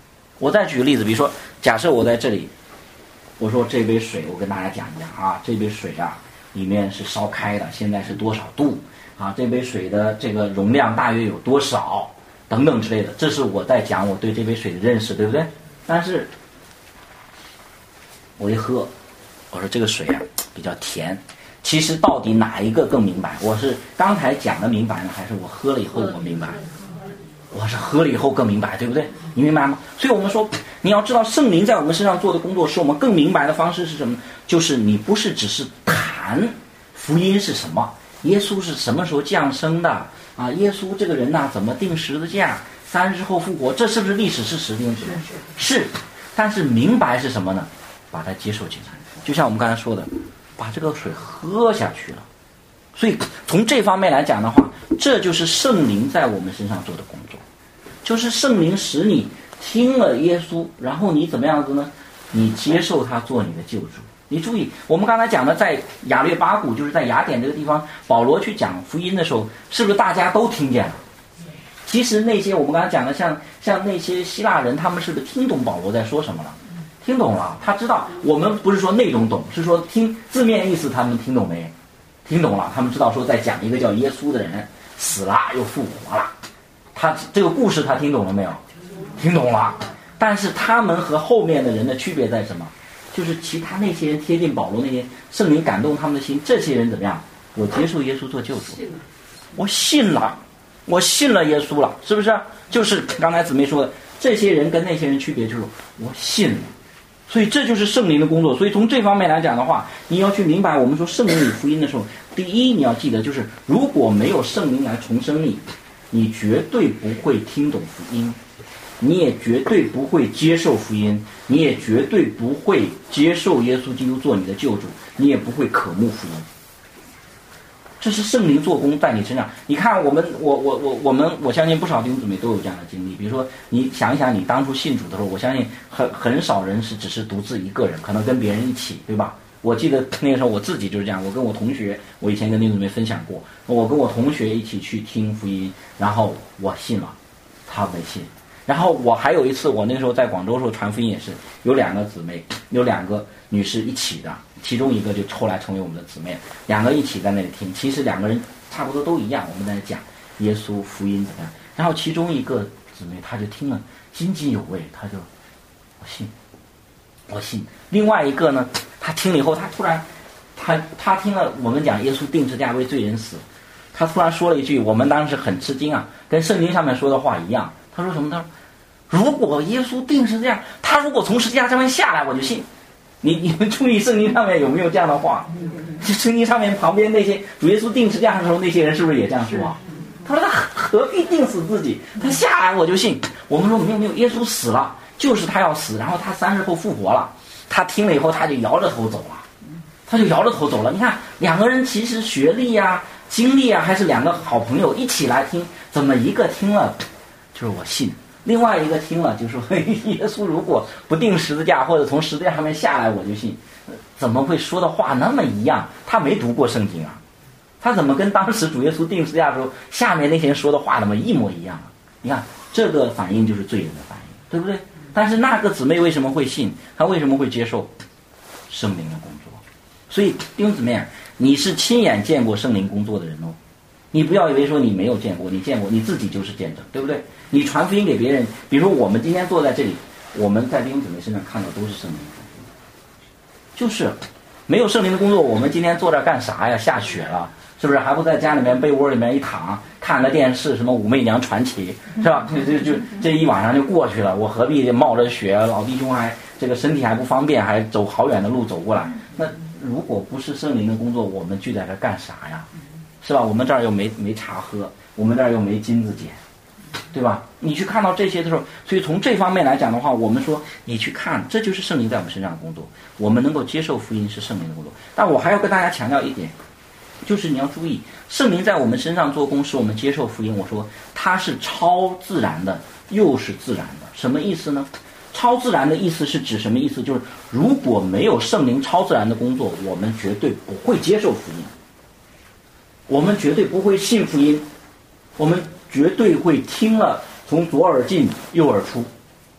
我再举个例子，比如说，假设我在这里，我说这杯水，我跟大家讲一讲啊，这杯水啊，里面是烧开的，现在是多少度啊？这杯水的这个容量大约有多少？等等之类的，这是我在讲我对这杯水的认识，对不对？但是，我一喝，我说这个水啊比较甜。其实到底哪一个更明白？我是刚才讲的明白呢，还是我喝了以后我明白？我是喝了以后更明白，对不对？你明白吗？所以我们说，你要知道圣灵在我们身上做的工作，使我们更明白的方式是什么？就是你不是只是谈福音是什么，耶稣是什么时候降生的啊？耶稣这个人呐、啊，怎么钉十字架，三日后复活，这是不是历史事实？弟兄姊妹，是。但是明白是什么呢？把它接受进来，就像我们刚才说的，把这个水喝下去了。所以从这方面来讲的话，这就是圣灵在我们身上做的工作，就是圣灵使你听了耶稣，然后你怎么样子呢？你接受他做你的救主。你注意，我们刚才讲的在雅略巴谷，就是在雅典这个地方，保罗去讲福音的时候，是不是大家都听见了？其实那些我们刚才讲的像像那些希腊人，他们是不是听懂保罗在说什么了？听懂了，他知道。我们不是说内容懂，是说听字面意思，他们听懂没？听懂了，他们知道说在讲一个叫耶稣的人死了又复活了。他这个故事他听懂了没有？听懂了。但是他们和后面的人的区别在什么？就是其他那些人贴近保罗那些圣灵感动他们的心，这些人怎么样？我接受耶稣做救主，我信了，我信了耶稣了，是不是？就是刚才姊妹说的，这些人跟那些人区别就是我信了。所以这就是圣灵的工作。所以从这方面来讲的话，你要去明白，我们说圣灵与福音的时候，第一你要记得，就是如果没有圣灵来重生你，你绝对不会听懂福音，你也绝对不会接受福音，你也绝对不会接受耶稣基督做你的救主，你也不会渴慕福音。这是圣灵做工在你身上。你看我们我我我我们我相信不少弟兄姊妹都有这样的经历。比如说你想一想，你当初信主的时候，我相信很很少人是只是独自一个人，可能跟别人一起，对吧？我记得那个时候我自己就是这样，我跟我同学，我以前跟弟兄姊妹分享过，我跟我同学一起去听福音，然后我信了，他没信。然后我还有一次，我那个时候在广州的时候传福音也是有两个姊妹，有两个女士一起的，其中一个就后来成为我们的姊妹，两个一起在那里听。其实两个人差不多都一样，我们在那讲耶稣福音怎么样。然后其中一个姊妹她就听了津津有味，她就我信，我信。另外一个呢，她听了以后，她突然她她听了我们讲耶稣定十字架为罪人死，她突然说了一句，我们当时很吃惊啊，跟圣经上面说的话一样。他说什么？他说如果耶稣定十字架，他如果从十字架上面下来，我就信。你你们注意圣经上面有没有这样的话？圣经上面旁边那些主耶稣定十字架的时候，那些人是不是也这样说啊？他说他何必定死自己？他下来我就信。我们说没有没有，耶稣死了，就是他要死，然后他三日后复活了。他听了以后，他就摇着头走了，他就摇着头走了。你看两个人其实学历啊、经历啊，还是两个好朋友一起来听，怎么一个听了就是我信，另外一个听了就说耶稣如果不定十字架或者从十字架上面下来我就信。怎么会说的话那么一样？他没读过圣经啊，他怎么跟当时主耶稣定十字架的时候下面那些人说的话那么一模一样啊？你看这个反应就是罪人的反应，对不对？但是那个姊妹为什么会信？她为什么会接受圣灵的工作？所以弟兄姊妹，你是亲眼见过圣灵工作的人哦。你不要以为说你没有见过，你见过，你自己就是见证，对不对？你传福音给别人，比如说我们今天坐在这里，我们在弟兄姊妹身上看到都是圣灵，就是没有圣灵的工作，我们今天坐这干啥呀？下雪了，是不是？还不在家里面被窝里面一躺，看个电视，什么武媚娘传奇，是吧？就就就这一晚上就过去了，我何必冒着雪，老弟兄还这个身体还不方便，还走好远的路走过来？那如果不是圣灵的工作，我们聚在这干啥呀？是吧？我们这儿又没没茶喝，我们这儿又没金子捡，对吧？你去看到这些的时候，所以从这方面来讲的话，我们说你去看，这就是圣灵在我们身上的工作。我们能够接受福音是圣灵的工作，但我还要跟大家强调一点，就是你要注意，圣灵在我们身上做工，使我们接受福音。我说它是超自然的，又是自然的。什么意思呢？超自然的意思是指什么意思？就是如果没有圣灵超自然的工作，我们绝对不会接受福音。我们绝对不会信福音，我们绝对会听了从左耳进右耳出，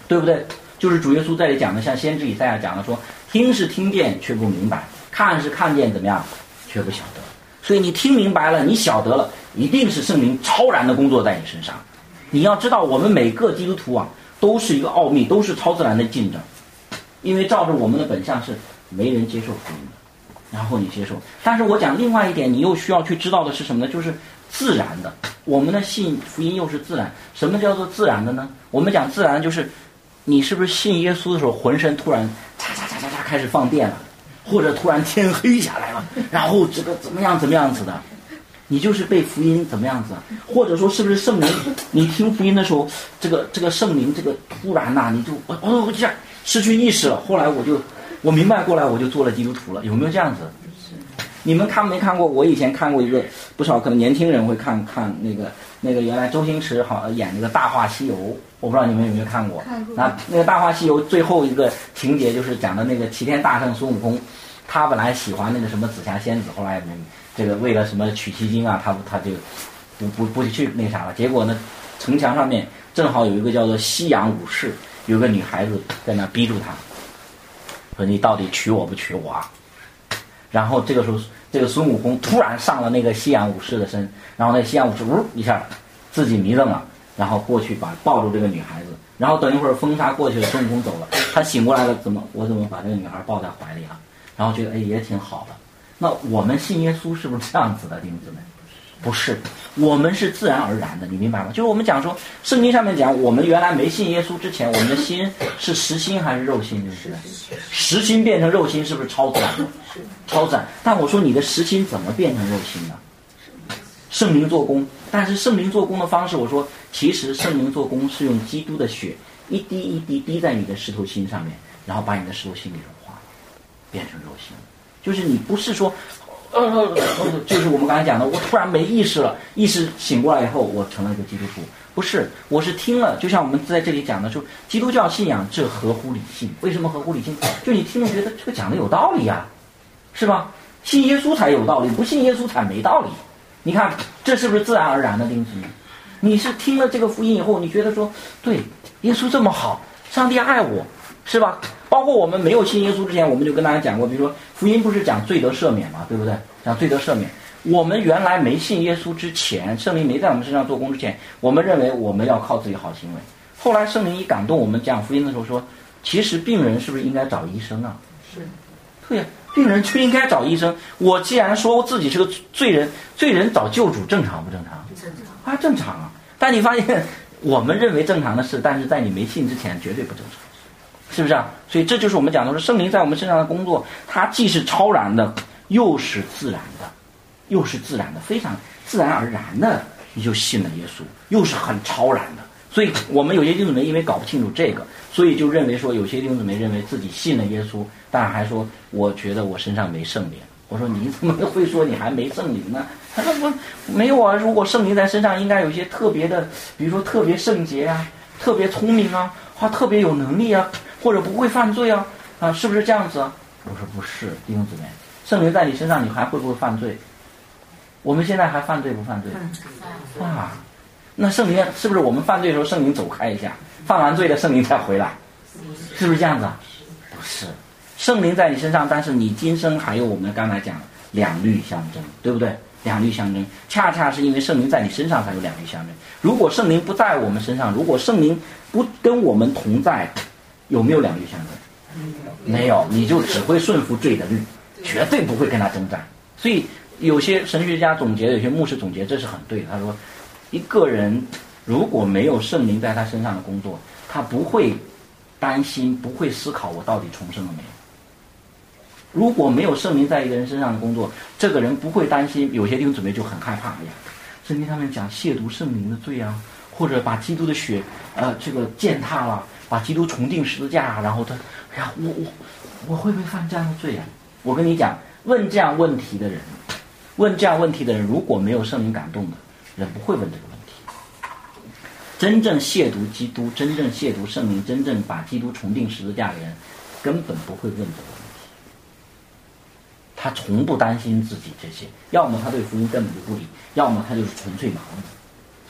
对不对？就是主耶稣在这里讲的，像先知以赛亚讲的说，听是听见却不明白，看是看见怎么样却不晓得。所以你听明白了，你晓得了，一定是圣灵超然的工作在你身上。你要知道，我们每个基督徒啊，都是一个奥秘，都是超自然的见证。因为照着我们的本相是没人接受福音的，然后你接受。但是我讲另外一点，你又需要去知道的是什么呢？就是自然的。我们的信福音又是自然。什么叫做自然的呢？我们讲自然就是你是不是信耶稣的时候，浑身突然嚓嚓嚓嚓嚓开始放电了，或者突然天黑下来了，然后这个怎么样怎么样子的，你就是被福音怎么样子，或者说是不是圣灵，你听福音的时候，这个这个圣灵这个突然呐、啊，你就哦哦这样失去意识了，后来我就我明白过来，我就做了基督徒了，有没有这样子？你们看没看过？我以前看过一个，不少可能年轻人会看看那个那个原来周星驰好演那个《大话西游》，我不知道你们有没有看过。 看过。 那那个《大话西游》最后一个情节就是讲的那个齐天大圣孙悟空，他本来喜欢那个什么紫霞仙子，后来这个为了什么取西经啊，他他就不不不去那啥了。结果呢，城墙上面正好有一个叫做西洋武士，有个女孩子在那逼住他，说你到底娶我不娶我啊？然后这个时候，这个孙悟空突然上了那个西洋武士的身，然后那西洋武士呜一下自己迷瞪了，然后过去把抱住这个女孩子，然后等一会儿风沙过去了，孙悟空走了，他醒过来了，怎么我怎么把这个女孩抱在怀里了？然后觉得哎也挺好的。那我们信耶稣是不是这样子的，弟兄姊妹？不是，我们是自然而然的，你明白吗？就是我们讲说，圣经上面讲，我们原来没信耶稣之前，我们的心是实心还是肉心？对不对？实心变成肉心，是不是超自然？超自然。但我说你的实心怎么变成肉心呢？圣灵做工，但是圣灵做工的方式，我说其实圣灵做工是用基督的血一滴一滴滴在你的石头心上面，然后把你的石头心给融化了，变成肉心。就是你不是说。呃呃，就是我们刚才讲的，我突然没意识了，意识醒过来以后，我成了一个基督徒。不是，我是听了，就像我们在这里讲的说，基督教信仰这合乎理性。为什么合乎理性？就你听了觉得这个讲的有道理啊，是吧？信耶稣才有道理，不信耶稣才没道理。你看，这是不是自然而然的？弟兄姊妹，你是听了这个福音以后，你觉得说，对，耶稣这么好，上帝爱我，是吧？包括我们没有信耶稣之前，我们就跟大家讲过，比如说福音不是讲罪得赦免嘛，对不对？讲罪得赦免。我们原来没信耶稣之前，圣灵没在我们身上做工之前，我们认为我们要靠自己好行为。后来圣灵一感动我们讲福音的时候说，其实病人是不是应该找医生啊？ 是。 对呀、啊，病人就应该找医生。我既然说自己是个罪人，罪人找救主正常不正常？ 正常啊，正常啊。但你发现我们认为正常的事，但是在你没信之前绝对不正常。是不是啊？所以这就是我们讲的，说圣灵在我们身上的工作，它既是超然的，又是自然的，又是自然的，非常自然而然的，你就信了耶稣，又是很超然的。所以我们有些弟兄姊妹因为搞不清楚这个，所以就认为说，有些弟兄姊妹认为自己信了耶稣，但是还说我觉得我身上没圣灵。我说你怎么会说你还没圣灵呢？他说我没有啊，如果圣灵在身上，应该有一些特别的，比如说特别圣洁啊，特别聪明啊，啊特别有能力啊。或者不会犯罪啊，啊，是不是这样子啊？我说不是，弟兄姊妹，圣灵在你身上，你还会不会犯罪？我们现在还犯罪不犯罪？啊，那圣灵是不是我们犯罪的时候，圣灵走开一下，犯完罪的圣灵再回来，是不是这样子啊？不是，圣灵在你身上，但是你今生还有我们刚才讲两律相争，对不对？两律相争，恰恰是因为圣灵在你身上才有两律相争。如果圣灵不在我们身上，如果圣灵不跟我们同在，有没有两律相争？没有，你就只会顺服罪的律，绝对不会跟他征战。所以有些神学家总结，有些牧师总结，这是很对的。他说，一个人如果没有圣灵在他身上的工作，他不会担心，不会思考我到底重生了没有。如果没有圣灵在一个人身上的工作，这个人不会担心。有些弟兄姊妹就很害怕，哎呀，圣经上面讲亵渎圣灵的罪啊，或者把基督的血呃这个践踏了。把基督重钉十字架，然后他，哎呀，我我我会不会犯这样的罪啊？我跟你讲，问这样问题的人，问这样问题的人，如果没有圣灵感动的人，不会问这个问题。真正亵渎基督，真正亵渎圣灵，真正把基督重钉十字架的人，根本不会问这个问题。他从不担心自己这些，要么他对福音根本就不理，要么他就是纯粹盲目。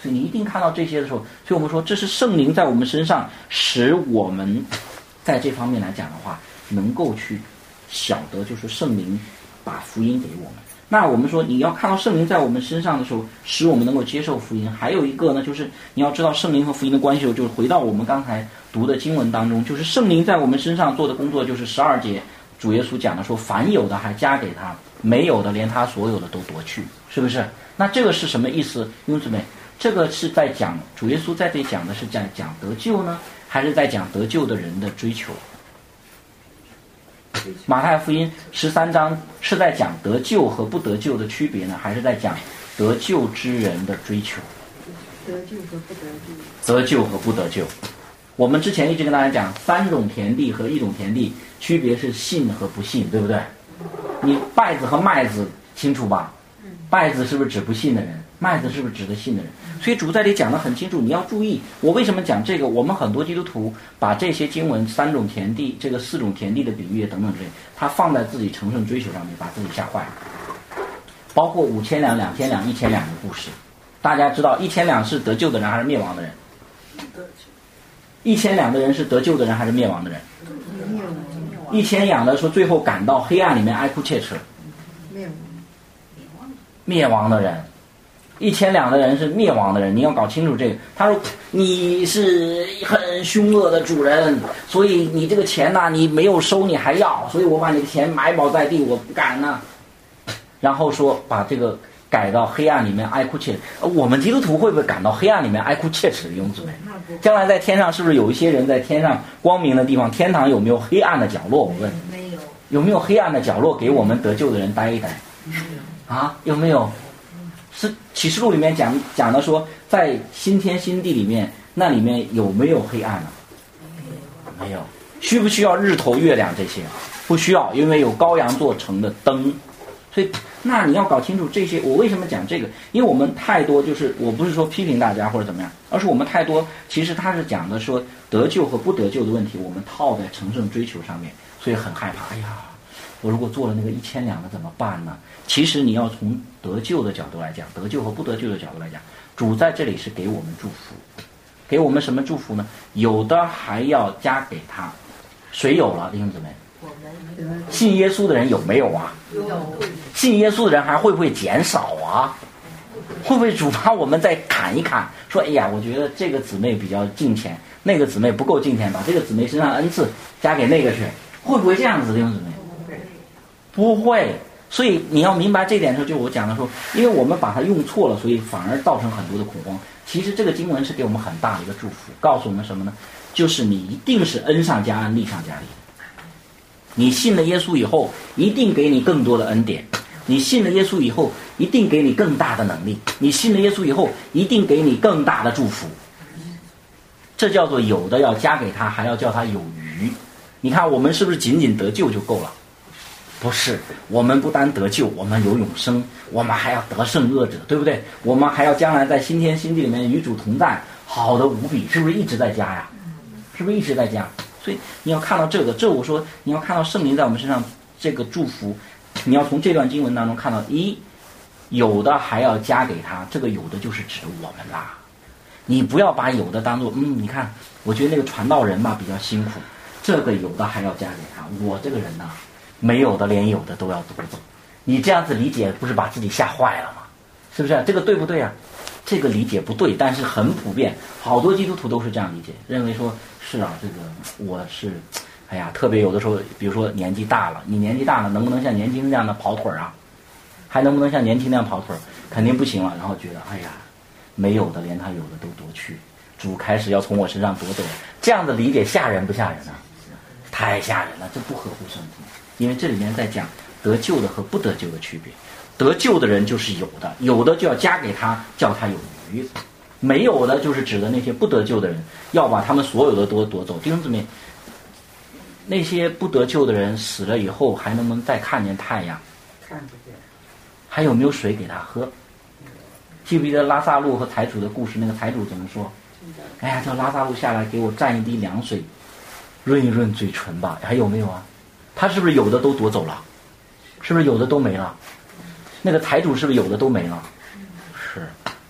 所以你一定看到这些的时候，所以我们说这是圣灵在我们身上，使我们在这方面来讲的话，能够去晓得，就是圣灵把福音给我们。那我们说你要看到圣灵在我们身上的时候，使我们能够接受福音。还有一个呢，就是你要知道圣灵和福音的关系，就是回到我们刚才读的经文当中，就是圣灵在我们身上做的工作，就是十二节主耶稣讲的说，凡有的还加给他，没有的连他所有的都夺去，是不是？那这个是什么意思？弟兄姊妹，这个是在讲主耶稣在这里讲的是在讲得救呢，还是在讲得救的人的追求？马太福音十三章是在讲得救和不得救的区别呢，还是在讲得救之人的追求？ 得救和不得救。 得救和不得救。我们之前一直跟大家讲，三种田地和一种田地区别是信和不信，对不对？你稗子和麦子清楚吧？稗子是不是指不信的人？麦子是不是指的信的人？所以主在这里讲得很清楚，你要注意。我为什么讲这个？我们很多基督徒把这些经文三种田地、这个四种田地的比喻等等之类，他放在自己成圣追求上面，把自己吓坏了。包括五千两、两千两、一千两的故事，大家知道一千两是得救的人还是灭亡的人？一千两的人是得救的人还是灭亡的人？一千两的说最后赶到黑暗里面哀哭切齿，灭亡的人。一千两的人是灭亡的人，你要搞清楚这个。他说你是很凶恶的主人，所以你这个钱呢、啊、你没有收你还要，所以我把你的钱埋宝在地，我不敢呢、啊。然后说把这个改到黑暗里面哀哭切齿。我们基督徒会不会赶到黑暗里面哀哭切齿的兄弟们？将来在天上是不是有一些人在天上光明的地方？天堂有没有黑暗的角落？我问， 没有。 有没有黑暗的角落给我们得救的人待一待？啊，有没有？是启示录里面讲讲的说，在新天新地里面，那里面有没有黑暗呢？没有。需不需要日头月亮这些？不需要，因为有羔羊做成的灯。所以那你要搞清楚这些。我为什么讲这个？因为我们太多，就是我不是说批评大家或者怎么样，而是我们太多其实他是讲的说得救和不得救的问题，我们套在成圣追求上面，所以很害怕。哎呀，我如果做了那个一千两的怎么办呢？其实你要从得救的角度来讲，得救和不得救的角度来讲，主在这里是给我们祝福。给我们什么祝福呢？有的还要加给他。谁有了弟兄姊妹？信耶稣的人有没有啊？ 有。 信耶稣的人还会不会减少啊？会不会主把我们再砍一砍，说哎呀，我觉得这个姊妹比较敬虔，那个姊妹不够敬虔，把这个姊妹身上的恩赐加给那个去，会不会这样子弟兄姊妹？不会。所以你要明白这点的时候，就我讲的说，因为我们把它用错了，所以反而造成很多的恐慌。其实这个经文是给我们很大的一个祝福，告诉我们什么呢？就是你一定是恩上加恩，利上加利。你信了耶稣以后，一定给你更多的恩典；你信了耶稣以后，一定给你更大的能力；你信了耶稣以后，一定给你更大的祝福。这叫做有的要加给他，还要叫他有余。你看我们是不是仅仅得救就够了？不是，我们不单得救，我们有永生，我们还要得胜恶者，对不对？我们还要将来在新天新地里面与主同在，好的无比，是不是一直在加呀？是不是一直在加？所以你要看到这个，这我说你要看到圣灵在我们身上这个祝福，你要从这段经文当中看到，一有的还要加给他，这个有的就是指我们啦。你不要把有的当做嗯，你看，我觉得那个传道人吧比较辛苦，这个有的还要加给他，我这个人呢？没有的连有的都要夺走，你这样子理解不是把自己吓坏了吗？是不是、啊？这个对不对啊？这个理解不对，但是很普遍，好多基督徒都是这样理解，认为说是啊，这个我是，哎呀，特别有的时候，比如说年纪大了，你年纪大了能不能像年轻那样的跑腿啊？还能不能像年轻那样跑腿？肯定不行了。然后觉得哎呀，没有的连他有的都夺去，主开始要从我身上夺走，这样的理解吓人不吓人啊？太吓人了，这不合乎圣经。因为这里面在讲得救的和不得救的区别，得救的人就是有的，有的就要加给他，叫他有余；没有的就是指的那些不得救的人，要把他们所有的都夺走。弟兄姊妹，那些不得救的人死了以后，还能不能再看见太阳？ 看不见。 还有没有水给他喝？记不记得拉萨路和财主的故事？那个财主怎么说？哎呀，叫拉萨路下来给我蘸一滴凉水，润一润嘴唇吧。还有没有啊？他是不是有的都夺走了？是不是有的都没了？那个财主是不是有的都没了？是。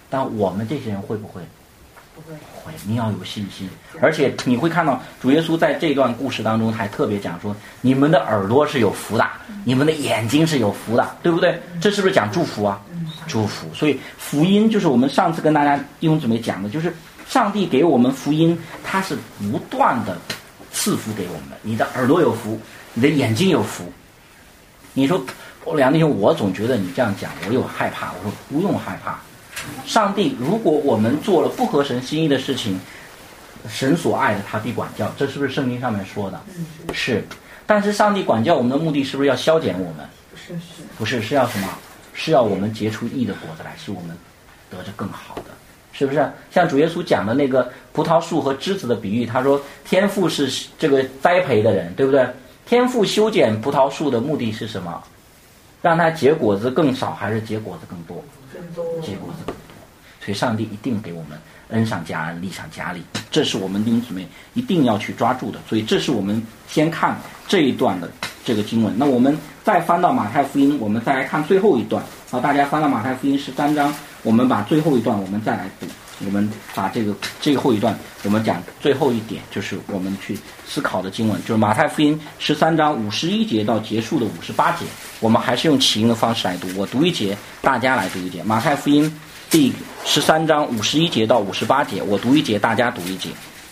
但我们这些人会不会？ 不会。 会，你要有信心。而且你会看到主耶稣在这段故事当中还特别讲说，你们的耳朵是有福的，你们的眼睛是有福的，对不对？这是不是讲祝福啊？祝福。所以福音就是我们上次跟大家弟兄姊妹讲的，就是上帝给我们福音，他是不断的赐福给我们的。你的耳朵有福，你的眼睛有福。你说梁弟兄，我总觉得你这样讲我有害怕。我说不用害怕，上帝如果我们做了不合神心意的事情，神所爱的他必管教，这是不是圣经上面说的？是。但是上帝管教我们的目的是不是要消减我们？ 不是，是不是，是要什么？是要我们结出义的果子来，是我们得着更好的，是不是？像主耶稣讲的那个葡萄树和枝子的比喻，他说天父是这个栽培的人，对不对？天父修剪葡萄树的目的是什么？让它结果子更少，还是结果子更多？ 更多。 结果子更多。所以上帝一定给我们恩上加恩，利上加利，这是我们弟兄姊妹一定要去抓住的。所以这是我们先看这一段的这个经文。那我们再翻到马太福音，我们再来看最后一段。好，大家翻到马太福音十三章，我们把最后一段我们再来读。我们把这个最后一段，我们讲最后一点，就是我们去思考的经文，就是马太福音十三章五十一节到结束的五十八节。我们还是用起音的方式来读，我读一节，大家来读一节。马太福音第十三章五十一节到五十八节，我读一节，大家读一节。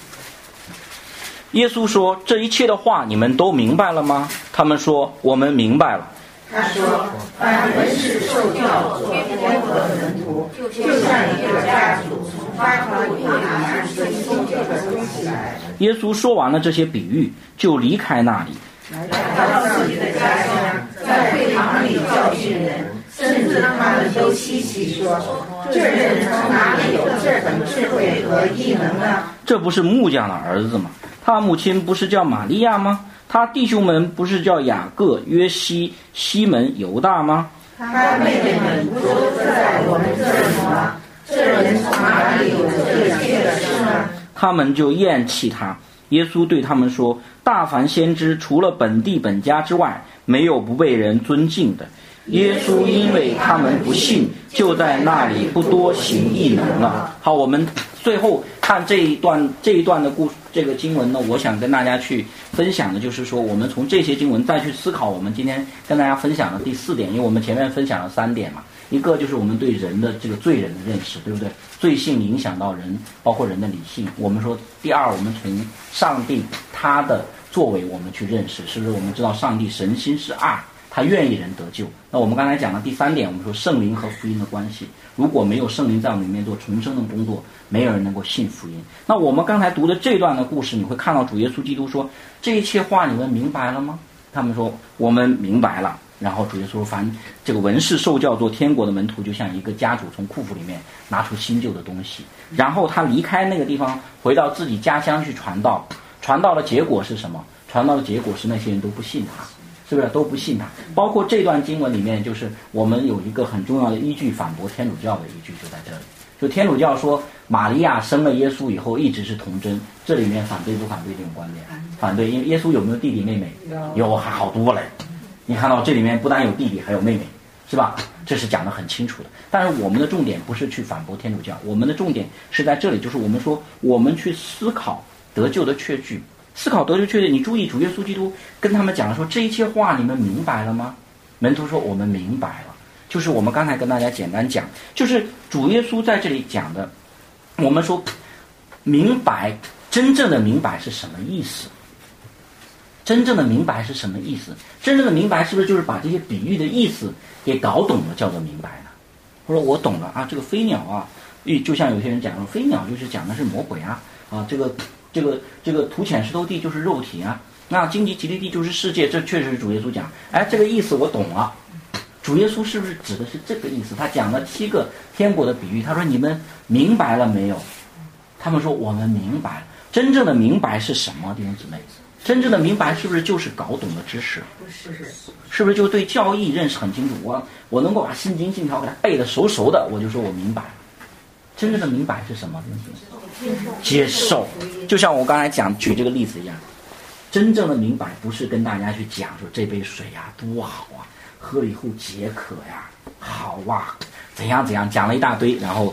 耶稣说：“这一切的话你们都明白了吗？”他们说：“我们明白了。” 他说：“凡文士受教做天国的门徒，就像一个家主从发出以拿出送这个东西来。” 耶稣说完了这些比喻，就离开那里， 来到自己的家乡，在会堂里教训人，甚至他们都稀奇说：“这人从哪里有这等智慧和异能呢？” 这不是木匠的儿子吗？他母亲不是叫玛利亚吗？他弟兄们不是叫雅各、约西、西门、犹大吗？ 他妹妹们不都在我们这里吗？这人从哪里有这一切的事呢？ 他们就厌弃他。耶稣对他们说：“大凡先知，除了本地本家之外，没有不被人尊敬的。”耶稣因为他们不信，就在那里不多行异能了。好，我们最后看这一段这一段的故这个经文呢，我想跟大家去分享的就是说，我们从这些经文再去思考我们今天跟大家分享的第四点，因为我们前面分享了三点嘛，一个就是我们对人的这个罪人的认识，对不对？罪性影响到人，包括人的理性。我们说第二，我们从上帝他的作为我们去认识，是不是？我们知道上帝神心是爱，他愿意人得救。那我们刚才讲的第三点，我们说圣灵和福音的关系，如果没有圣灵在我们里面做重生的工作，没有人能够信福音。那我们刚才读的这段的故事，你会看到主耶稣基督说：“这一切话你们明白了吗？”他们说：“我们明白了。”然后主耶稣说：“凡这个文士受教做天国的门徒，就像一个家主从库府里面拿出新旧的东西。”然后他离开那个地方，回到自己家乡去传道。传道的结果是什么？传道的结果是那些人都不信他。是不是都不信他？包括这段经文里面，就是我们有一个很重要的依据，反驳天主教的依据就在这里。就天主教说玛利亚生了耶稣以后一直是童贞，这里面反对不反对这种观点？反对，因为耶稣有没有弟弟妹妹？有，还好多嘞。你看到这里面不但有弟弟，还有妹妹，是吧？这是讲得很清楚的。但是我们的重点不是去反驳天主教，我们的重点是在这里，就是我们说我们去思考得救的确据。思考得救确据，你注意主耶稣基督跟他们讲说，这一切话你们明白了吗？门徒说我们明白了。就是我们刚才跟大家简单讲，就是主耶稣在这里讲的，我们说明白，真正的明白是什么意思？真正的明白是什么意思？真正的明白是不是就是把这些比喻的意思给搞懂了叫做明白呢？或者我懂了啊，这个飞鸟啊，就像有些人讲说飞鸟就是讲的是魔鬼啊，啊这个这个这个土浅石头地就是肉体啊，那荆棘极地地就是世界，这确实是主耶稣讲。哎，这个意思我懂了。主耶稣是不是指的是这个意思？他讲了七个天国的比喻，他说你们明白了没有？他们说我们明白了。真正的明白是什么，弟兄姊妹？真正的明白是不是就是搞懂了知识？ 不是， 是不是就对教义认识很清楚？我我能够把心经信条给它背得熟熟的，我就说我明白了。真正的明白是什么？接受，就像我刚才讲举这个例子一样，真正的明白不是跟大家去讲说这杯水呀、啊、多好啊，喝了以后解渴呀，好啊，怎样怎样，讲了一大堆，然后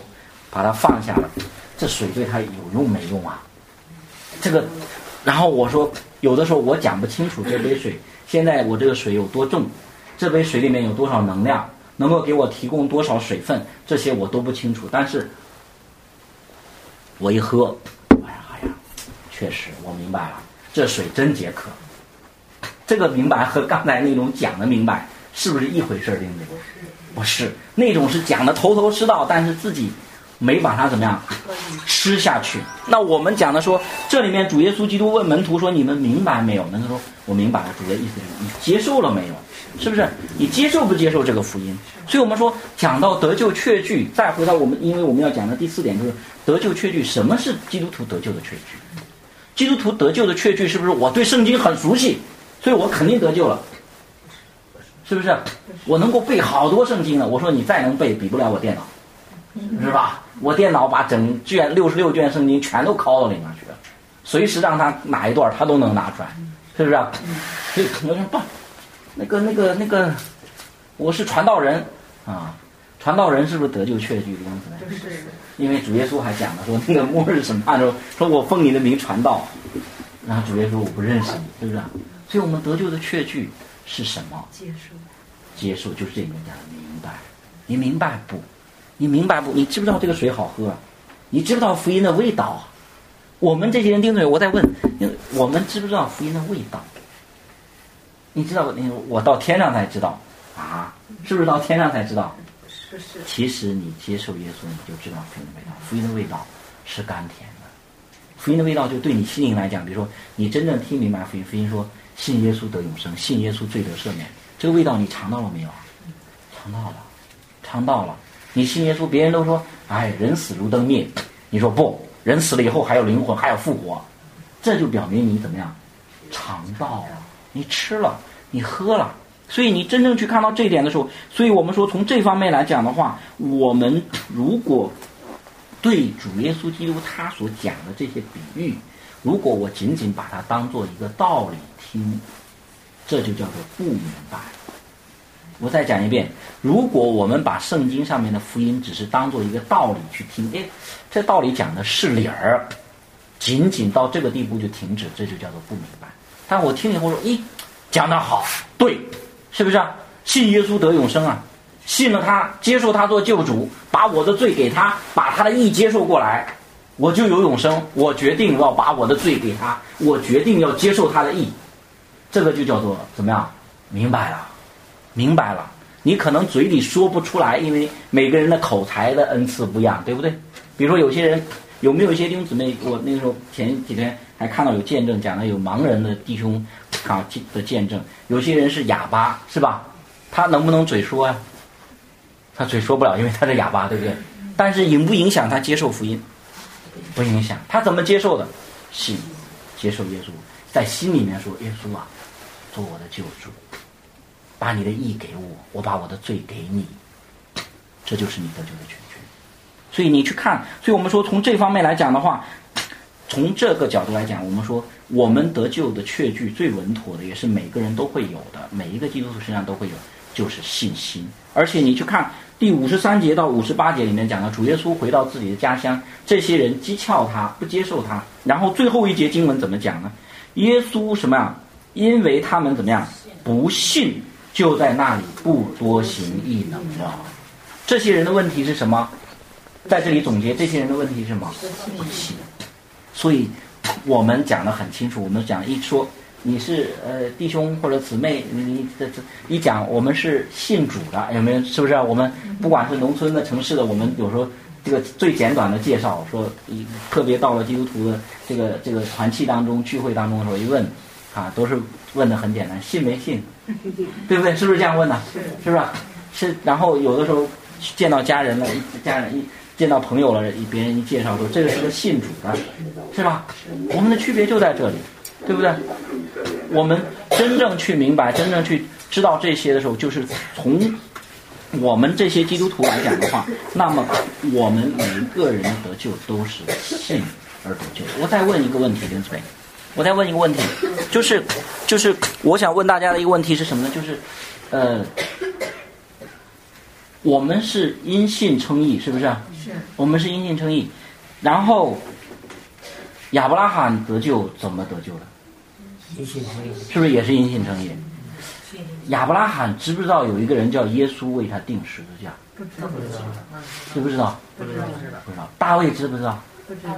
把它放下了，这水对他有用没用啊？这个，然后我说，有的时候我讲不清楚这杯水，现在我这个水有多重，这杯水里面有多少能量，能够给我提供多少水分，这些我都不清楚。但是，我一喝，哎呀哎呀，确实我明白了，这水真解渴。这个明白和刚才那种讲的明白是不是一回事儿？对不对？不是，那种是讲的头头是道，但是自己没把它怎么样吃下去。那我们讲的说，这里面主耶稣基督问门徒说：“你们明白没有？”门徒说：“我明白了。”主的意思是你接受了没有？是不是？你接受不接受这个福音？所以我们说讲到得救确据，再回到我们，因为我们要讲的第四点就是得救确据。什么是基督徒得救的确据？基督徒得救的确据是不是我对圣经很熟悉，所以我肯定得救了？是不是？我能够背好多圣经了。我说你再能背，比不了我电脑，是吧？我电脑把整卷六十六卷圣经全都拷到里面去了，随时让他哪一段他都能拿出来，是不是？所以我说不，那个那个那个，我是传道人啊，传道人是不是得救确据的样子呢？因为主耶稣还讲了说，那个末日审判的时候，说我奉你的名传道，然后主耶稣我不认识你，是不是？所以我们得救的确据是什么？ 接受， 接受就是这里面讲的明白。你明白不？你明白不？你知不知道这个水好喝啊？你知不知道福音的味道啊？我们这些人盯着我在问，我们知不知道福音的味道？你知道？我到天上才知道啊，是不是到天上才知道？ 是是。 其实你接受耶稣，你就知道福音的味道。福音的味道是甘甜的，福音的味道就对你心灵来讲，比如说你真正听明白福音，福音说信耶稣得永生，信耶稣罪得赦免，这个味道你尝到了没有？尝到了，尝到了。你信耶稣，别人都说，哎，人死如灯灭，你说不，人死了以后还有灵魂，还有复活，这就表明你怎么样？尝到了，你吃了，你喝了。所以你真正去看到这一点的时候，所以我们说从这方面来讲的话，我们如果对主耶稣基督他所讲的这些比喻，如果我仅仅把它当做一个道理听，这就叫做不明白。我再讲一遍，如果我们把圣经上面的福音只是当做一个道理去听，诶，这道理讲的是理儿，仅仅到这个地步就停止，这就叫做不明白。但我听了以后说，咦，讲得好，对，是不是啊？信耶稣得永生啊，信了他，接受他做救主，把我的罪给他，把他的义接受过来，我就有永生。我决定要把我的罪给他，我决定要接受他的义，这个就叫做怎么样？明白了，明白了。你可能嘴里说不出来，因为每个人的口才的恩赐不一样，对不对？比如说有些人，有没有一些弟兄姊妹，我那个时候前几天还看到有见证，讲的有盲人的弟兄啊的见证，有些人是哑巴，是吧？他能不能嘴说呀？他嘴说不了，因为他是哑巴，对不对？但是影不影响他接受福音？不影响。他怎么接受的？信，接受耶稣，在心里面说，耶稣啊，做我的救主，把你的义给我，我把我的罪给你，这就是你得救的确据。所以你去看，所以我们说从这方面来讲的话，从这个角度来讲，我们说我们得救的确据最稳妥的，也是每个人都会有的，每一个基督徒身上都会有，就是信心。而且你去看第五十三节到五十八节里面讲的，主耶稣回到自己的家乡，这些人讥诮他，不接受他。然后最后一节经文怎么讲呢？耶稣什么呀？因为他们怎么样？不信，就在那里不多行异能了。这些人的问题是什么？在这里总结，这些人的问题是什么？不信。所以我们讲得很清楚，我们讲一说你是呃弟兄或者姊妹，你你这这一讲我们是信主的，有没有？是不是？我们不管是农村的、城市的，我们有时候这个最简短的介绍，说特别到了基督徒的这个这个团契当中、聚会当中的时候，一问啊，都是问得很简单，信没信？对不对？是不是这样问的？是不是？是。然后有的时候见到家人了，家人一。见到朋友了，别人一介绍说这个是个信主的，是吧？我们的区别就在这里，对不对？我们真正去明白，真正去知道这些的时候，就是从我们这些基督徒来讲的话，那么我们每一个人的得救都是信而得救。我再问一个问题，林子培，我再问一个问题，就是就是我想问大家的一个问题是什么呢？就是呃。我们是因信称义，是不是？ 是我们是因信称义。然后亚伯拉罕得救怎么得救的？ 因信称义， 是不是也是因信称义？亚伯拉罕知不知道有一个人叫耶稣为他钉十字架？ 不知道，不知道， 知不知道？ 不知道， 不知道。大卫知不知道？ 不知道，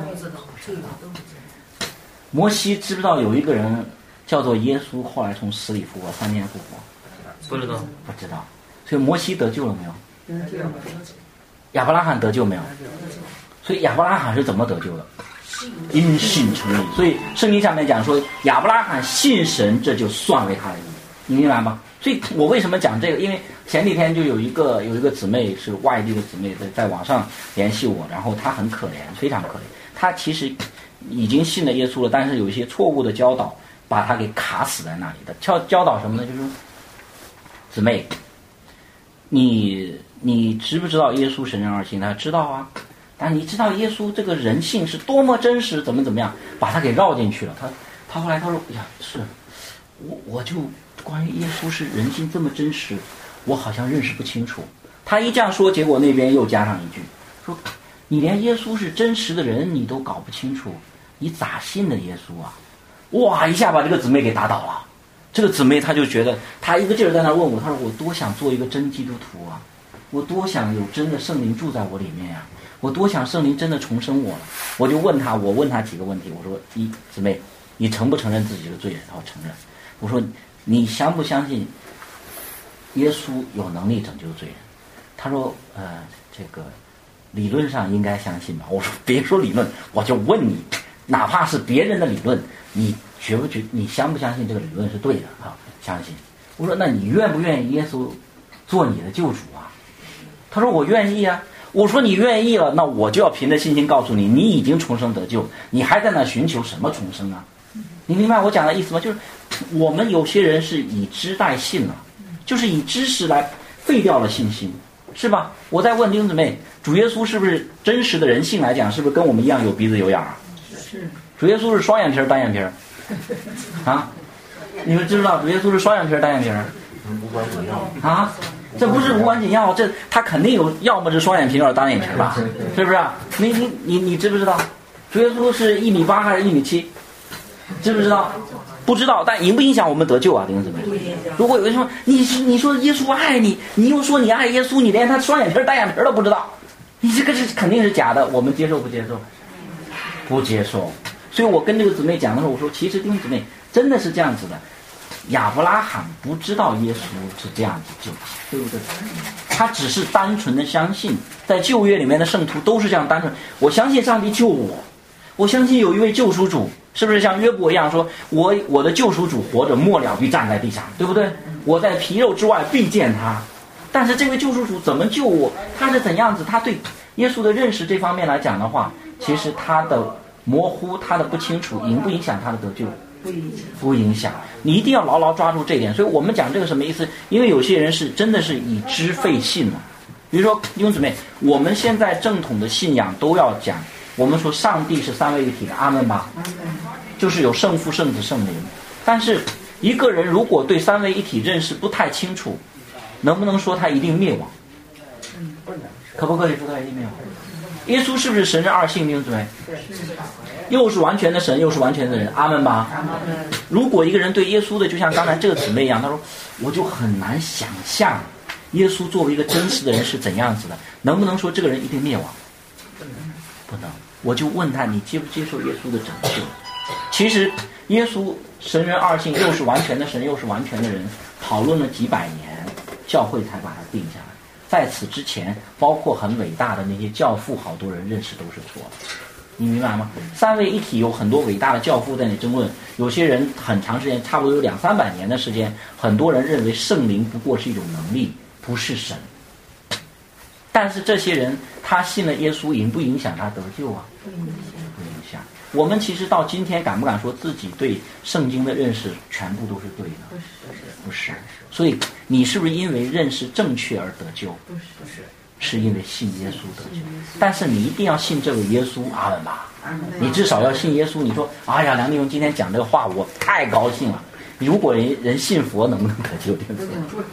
摩西知不知道有一个人叫做耶稣，后来从死里复活，三天复活？ 不知道， 不知道。所以摩西得救了没有？ 得救了， 亚伯拉罕得救没有？所以亚伯拉罕是怎么得救的？因信称义。所以圣经上面讲说，亚伯拉罕信神，这就算为他的义。你明白吗？所以我为什么讲这个？因为前几天就有一个有一个姊妹是外地的姊妹在在网上联系我，然后她很可怜，非常可怜。她其实已经信了耶稣了，但是有一些错误的教导把她给卡死在那里的。教教导什么呢？就是姊妹，你你知不知道耶稣神人二性？她知道啊。但你知道耶稣这个人性是多么真实，怎么怎么样，把他给绕进去了。他他后来他说呀，是我我就关于耶稣是人性这么真实，我好像认识不清楚。他一这样说，结果那边又加上一句说，你连耶稣是真实的人你都搞不清楚，你咋信的耶稣啊？哇，一下把这个姊妹给打倒了。这个姊妹她就觉得，她一个劲儿在那问我，她说我多想做一个真基督徒啊，我多想有真的圣灵住在我里面呀、啊。我多想圣灵真的重生我了。我就问他，我问他几个问题。我说：一，姊妹，你承不承认自己是罪人？他说承认。我说你相不相信耶稣有能力拯救罪人？他说呃，这个理论上应该相信吧。我说别说理论，我就问你，哪怕是别人的理论，你觉不觉你相不相信这个理论是对的啊？相信。我说那你愿不愿意耶稣做你的救主啊？他说我愿意啊。我说你愿意了，那我就要凭着信心告诉你，你已经重生得救，你还在那寻求什么重生啊？你明白我讲的意思吗？就是我们有些人是以知代信了，就是以知识来废掉了信心，是吧？我在问弟兄姊妹，主耶稣是不是真实的人性来讲，是不是跟我们一样有鼻子有眼儿？ 是。 主耶稣是双眼皮儿单眼皮儿？啊？你们知不知道主耶稣是双眼皮儿单眼皮儿？啊？这不是无关紧要，这他肯定有，要么是双眼皮，要么单眼皮吧，是不是？你你你你知不知道？主耶稣是一米八还是一米七？知不知道？不知道，但影不影响我们得救啊，弟兄姊妹？如果有人说你你说耶稣爱你，你又说你爱耶稣，你连他双眼皮单眼皮都不知道，你这个是肯定是假的，我们接受不接受？不接受。所以我跟这个姊妹讲的时候，我说其实弟兄姊妹真的是这样子的。亚伯拉罕不知道耶稣是这样子救他，对不对？他只是单纯的相信，在旧约里面的圣徒都是这样单纯。我相信上帝救我，我相信有一位救赎主，是不是像约伯一样说，我我的救赎主活着，末了必站在地上，对不对？我在皮肉之外必见他。但是这位救赎主怎么救我？他是怎样子？他对耶稣的认识这方面来讲的话，其实他的模糊，他的不清楚，影不影响他的得救？ 不影响， 不影响，你一定要牢牢抓住这一点。所以我们讲这个什么意思？因为有些人是真的是以知废信了。比如说弟兄姊妹，我们现在正统的信仰都要讲，我们说上帝是三位一体的，阿们吧？就是有圣父、圣子、圣灵。但是一个人如果对三位一体认识不太清楚，能不能说他一定灭亡？可不可以说他一定灭亡？耶稣是不是神人二性？弟兄姊妹，又是完全的神，又是完全的人，阿们吧。如果一个人对耶稣的，就像刚才这个姊妹一样，他说我就很难想象耶稣作为一个真实的人是怎样子的，能不能说这个人一定灭亡？不能。我就问他，你接不接受耶稣的拯救？其实耶稣神人二性，又是完全的神，又是完全的人，讨论了几百年，教会才把它定下来。在此之前，包括很伟大的那些教父，好多人认识都是错的。你明白吗？三位一体有很多伟大的教父在那里争论，有些人很长时间，差不多有两三百年的时间，很多人认为圣灵不过是一种能力，不是神。但是这些人他信了耶稣，影不影响他得救啊？不影响，不影响。我们其实到今天敢不敢说自己对圣经的认识全部都是对的？不是，不是。所以你是不是因为认识正确而得救？不是，不是。是因为信耶稣得救，但是你一定要信这位耶稣，阿门吧。你至少要信耶稣。你说，哎呀，梁弟兄今天讲这个话，我太高兴了。如果人人信佛，能不能得救？对不对？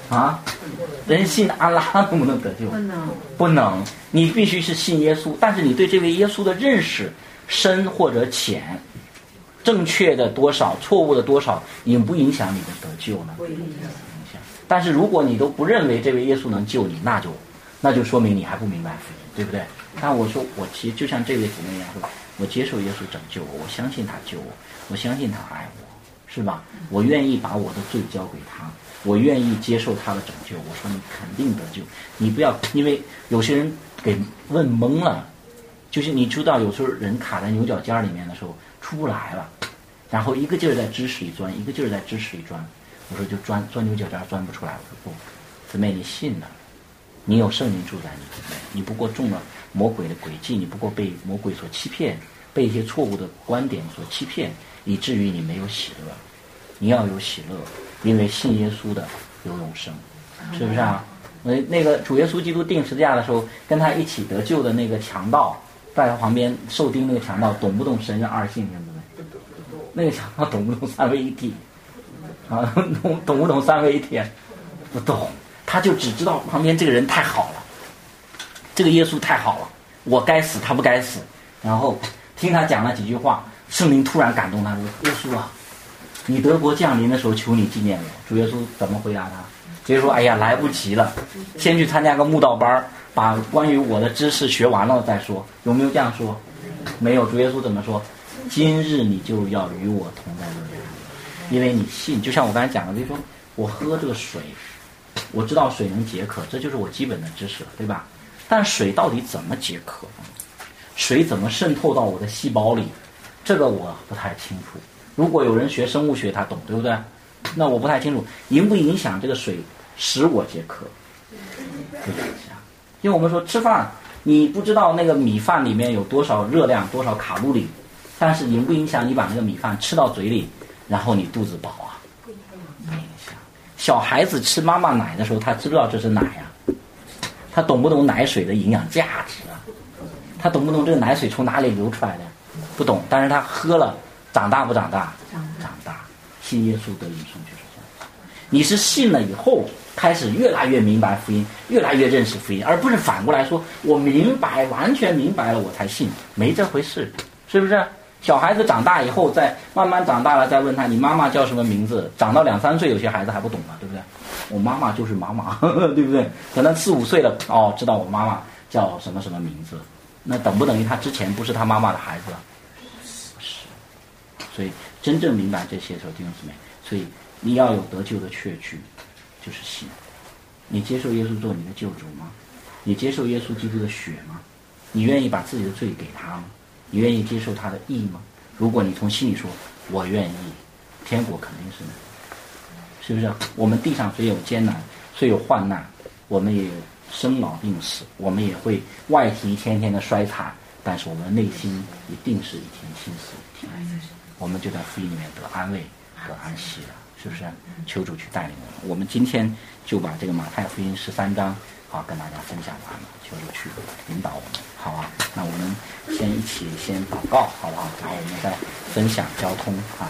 啊，人信安拉能不能得救？ 不能， 不能。你必须是信耶稣，但是你对这位耶稣的认识深或者浅，正确的多少，错误的多少，影不影响你的得救呢？ 不影响。但是如果你都不认为这位耶稣能救你，那就那就说明你还不明白福音，对不对？但我说我其实就像这位姊妹一样，说我接受耶稣拯救我，我相信他救我，我相信他爱我，是吧？我愿意把我的罪交给他，我愿意接受他的拯救。我说你肯定得救，你不要因为有些人给问懵了，就是你知道有时候人卡在牛角尖里面的时候出不来了，然后一个劲儿在知识里钻，一个劲儿在知识里钻。我说就钻钻牛角尖钻不出来。我说不，姊妹你信了，你有圣灵住在你里面，你不过中了魔鬼的诡计，你不过被魔鬼所欺骗，被一些错误的观点所欺骗，以至于你没有喜乐。你要有喜乐，因为信耶稣的有永生，是不是啊？那那个主耶稣基督钉十字架的时候，跟他一起得救的那个强盗，在他旁边受钉那个强盗，懂不懂神是二性？对不对？那个强盗懂不懂三位一体？啊，懂懂不懂三位一体？不懂，他就只知道旁边这个人太好了，这个耶稣太好了，我该死他不该死。然后听他讲了几句话，圣灵突然感动他说：“耶稣啊，你德国降临的时候，求你纪念我。”主耶稣怎么回答他？直接说：“哎呀，来不及了，先去参加个慕道班，把关于我的知识学完了再说。”有没有这样说？没有。主耶稣怎么说？今日你就要与我同在乐园，因为你信。就像我刚才讲的，就是说我喝这个水，我知道水能解渴，这就是我基本的知识了，对吧？但水到底怎么解渴？水怎么渗透到我的细胞里？这个我不太清楚。如果有人学生物学，他懂，对不对？那我不太清楚，影不影响这个水使我解渴？不影响。因为我们说吃饭，你不知道那个米饭里面有多少热量、多少卡路里，但是影不影响你把那个米饭吃到嘴里，然后你肚子饱啊？不影响。小孩子吃妈妈奶的时候，他知不知道这是奶啊？他懂不懂奶水的营养价值啊？他懂不懂这个奶水从哪里流出来的？不懂。但是他喝了，长大不长大？长大。信耶稣得永生就是这样。你是信了以后，开始越来越明白福音，越来越认识福音，而不是反过来说我明白，完全明白了我才信，没这回事，是不是？小孩子长大以后，再慢慢长大了，再问他你妈妈叫什么名字？长到两三岁，有些孩子还不懂了，对不对？我妈妈就是妈妈，呵呵，对不对？可能四五岁了，哦，知道我妈妈叫什么什么名字，那等不等于他之前不是他妈妈的孩子？不是。所以真正明白这些的时候，弟兄姊妹，所以你要有得救的确据，就是信。你接受耶稣做你的救主吗？你接受耶稣基督的血吗？你愿意把自己的罪给他吗？你愿意接受他的义吗？如果你从心里说我愿意，天国肯定是能，是不是？我们地上虽有艰难，虽有患难，我们也有生老病死，我们也会外体一天天的衰残，但是我们内心一定是一天心思一天，我们就在福音里面得安慰得安息了，是不是？求主去带领我们。我们今天就把这个马太福音十三章好跟大家分享完了，求主去引导我们，好啊。那我们先一起先祷告，好不好？然后我们再分享交通啊。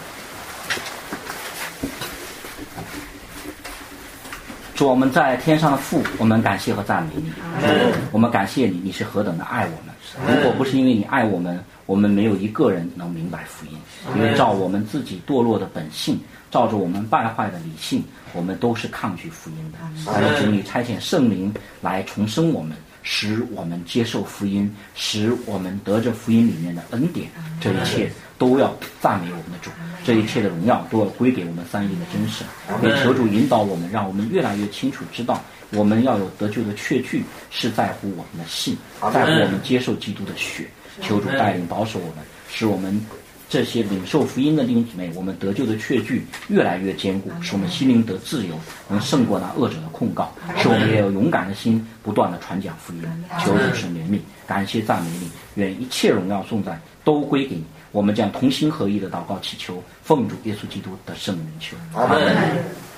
主，我们在天上的父，我们感谢和赞美你。我们感谢你，你是何等的爱我们。如果不是因为你爱我们，我们没有一个人能明白福音。因为照我们自己堕落的本性，照着我们败坏的理性，我们都是抗拒福音的。但是主，你差遣圣灵来重生我们，使我们接受福音，使我们得着福音里面的恩典。这一切都要赞美我们的主，这一切的荣耀都要归给我们三一的真神。也求主引导我们，让我们越来越清楚知道，我们要有得救的确据，是在乎我们的信，在乎我们接受基督的血。求主带领保守我们，使我们这些领受福音的弟兄姊妹，我们得救的确据越来越坚固，使我们心灵得自由，能胜过那恶者的控告，使我们也有勇敢的心，不断的传讲福音。求主神怜悯，感谢赞美你，愿一切荣耀颂赞都归给你。我们将同心合意的祷告祈求，奉主耶稣基督的圣名求，阿门。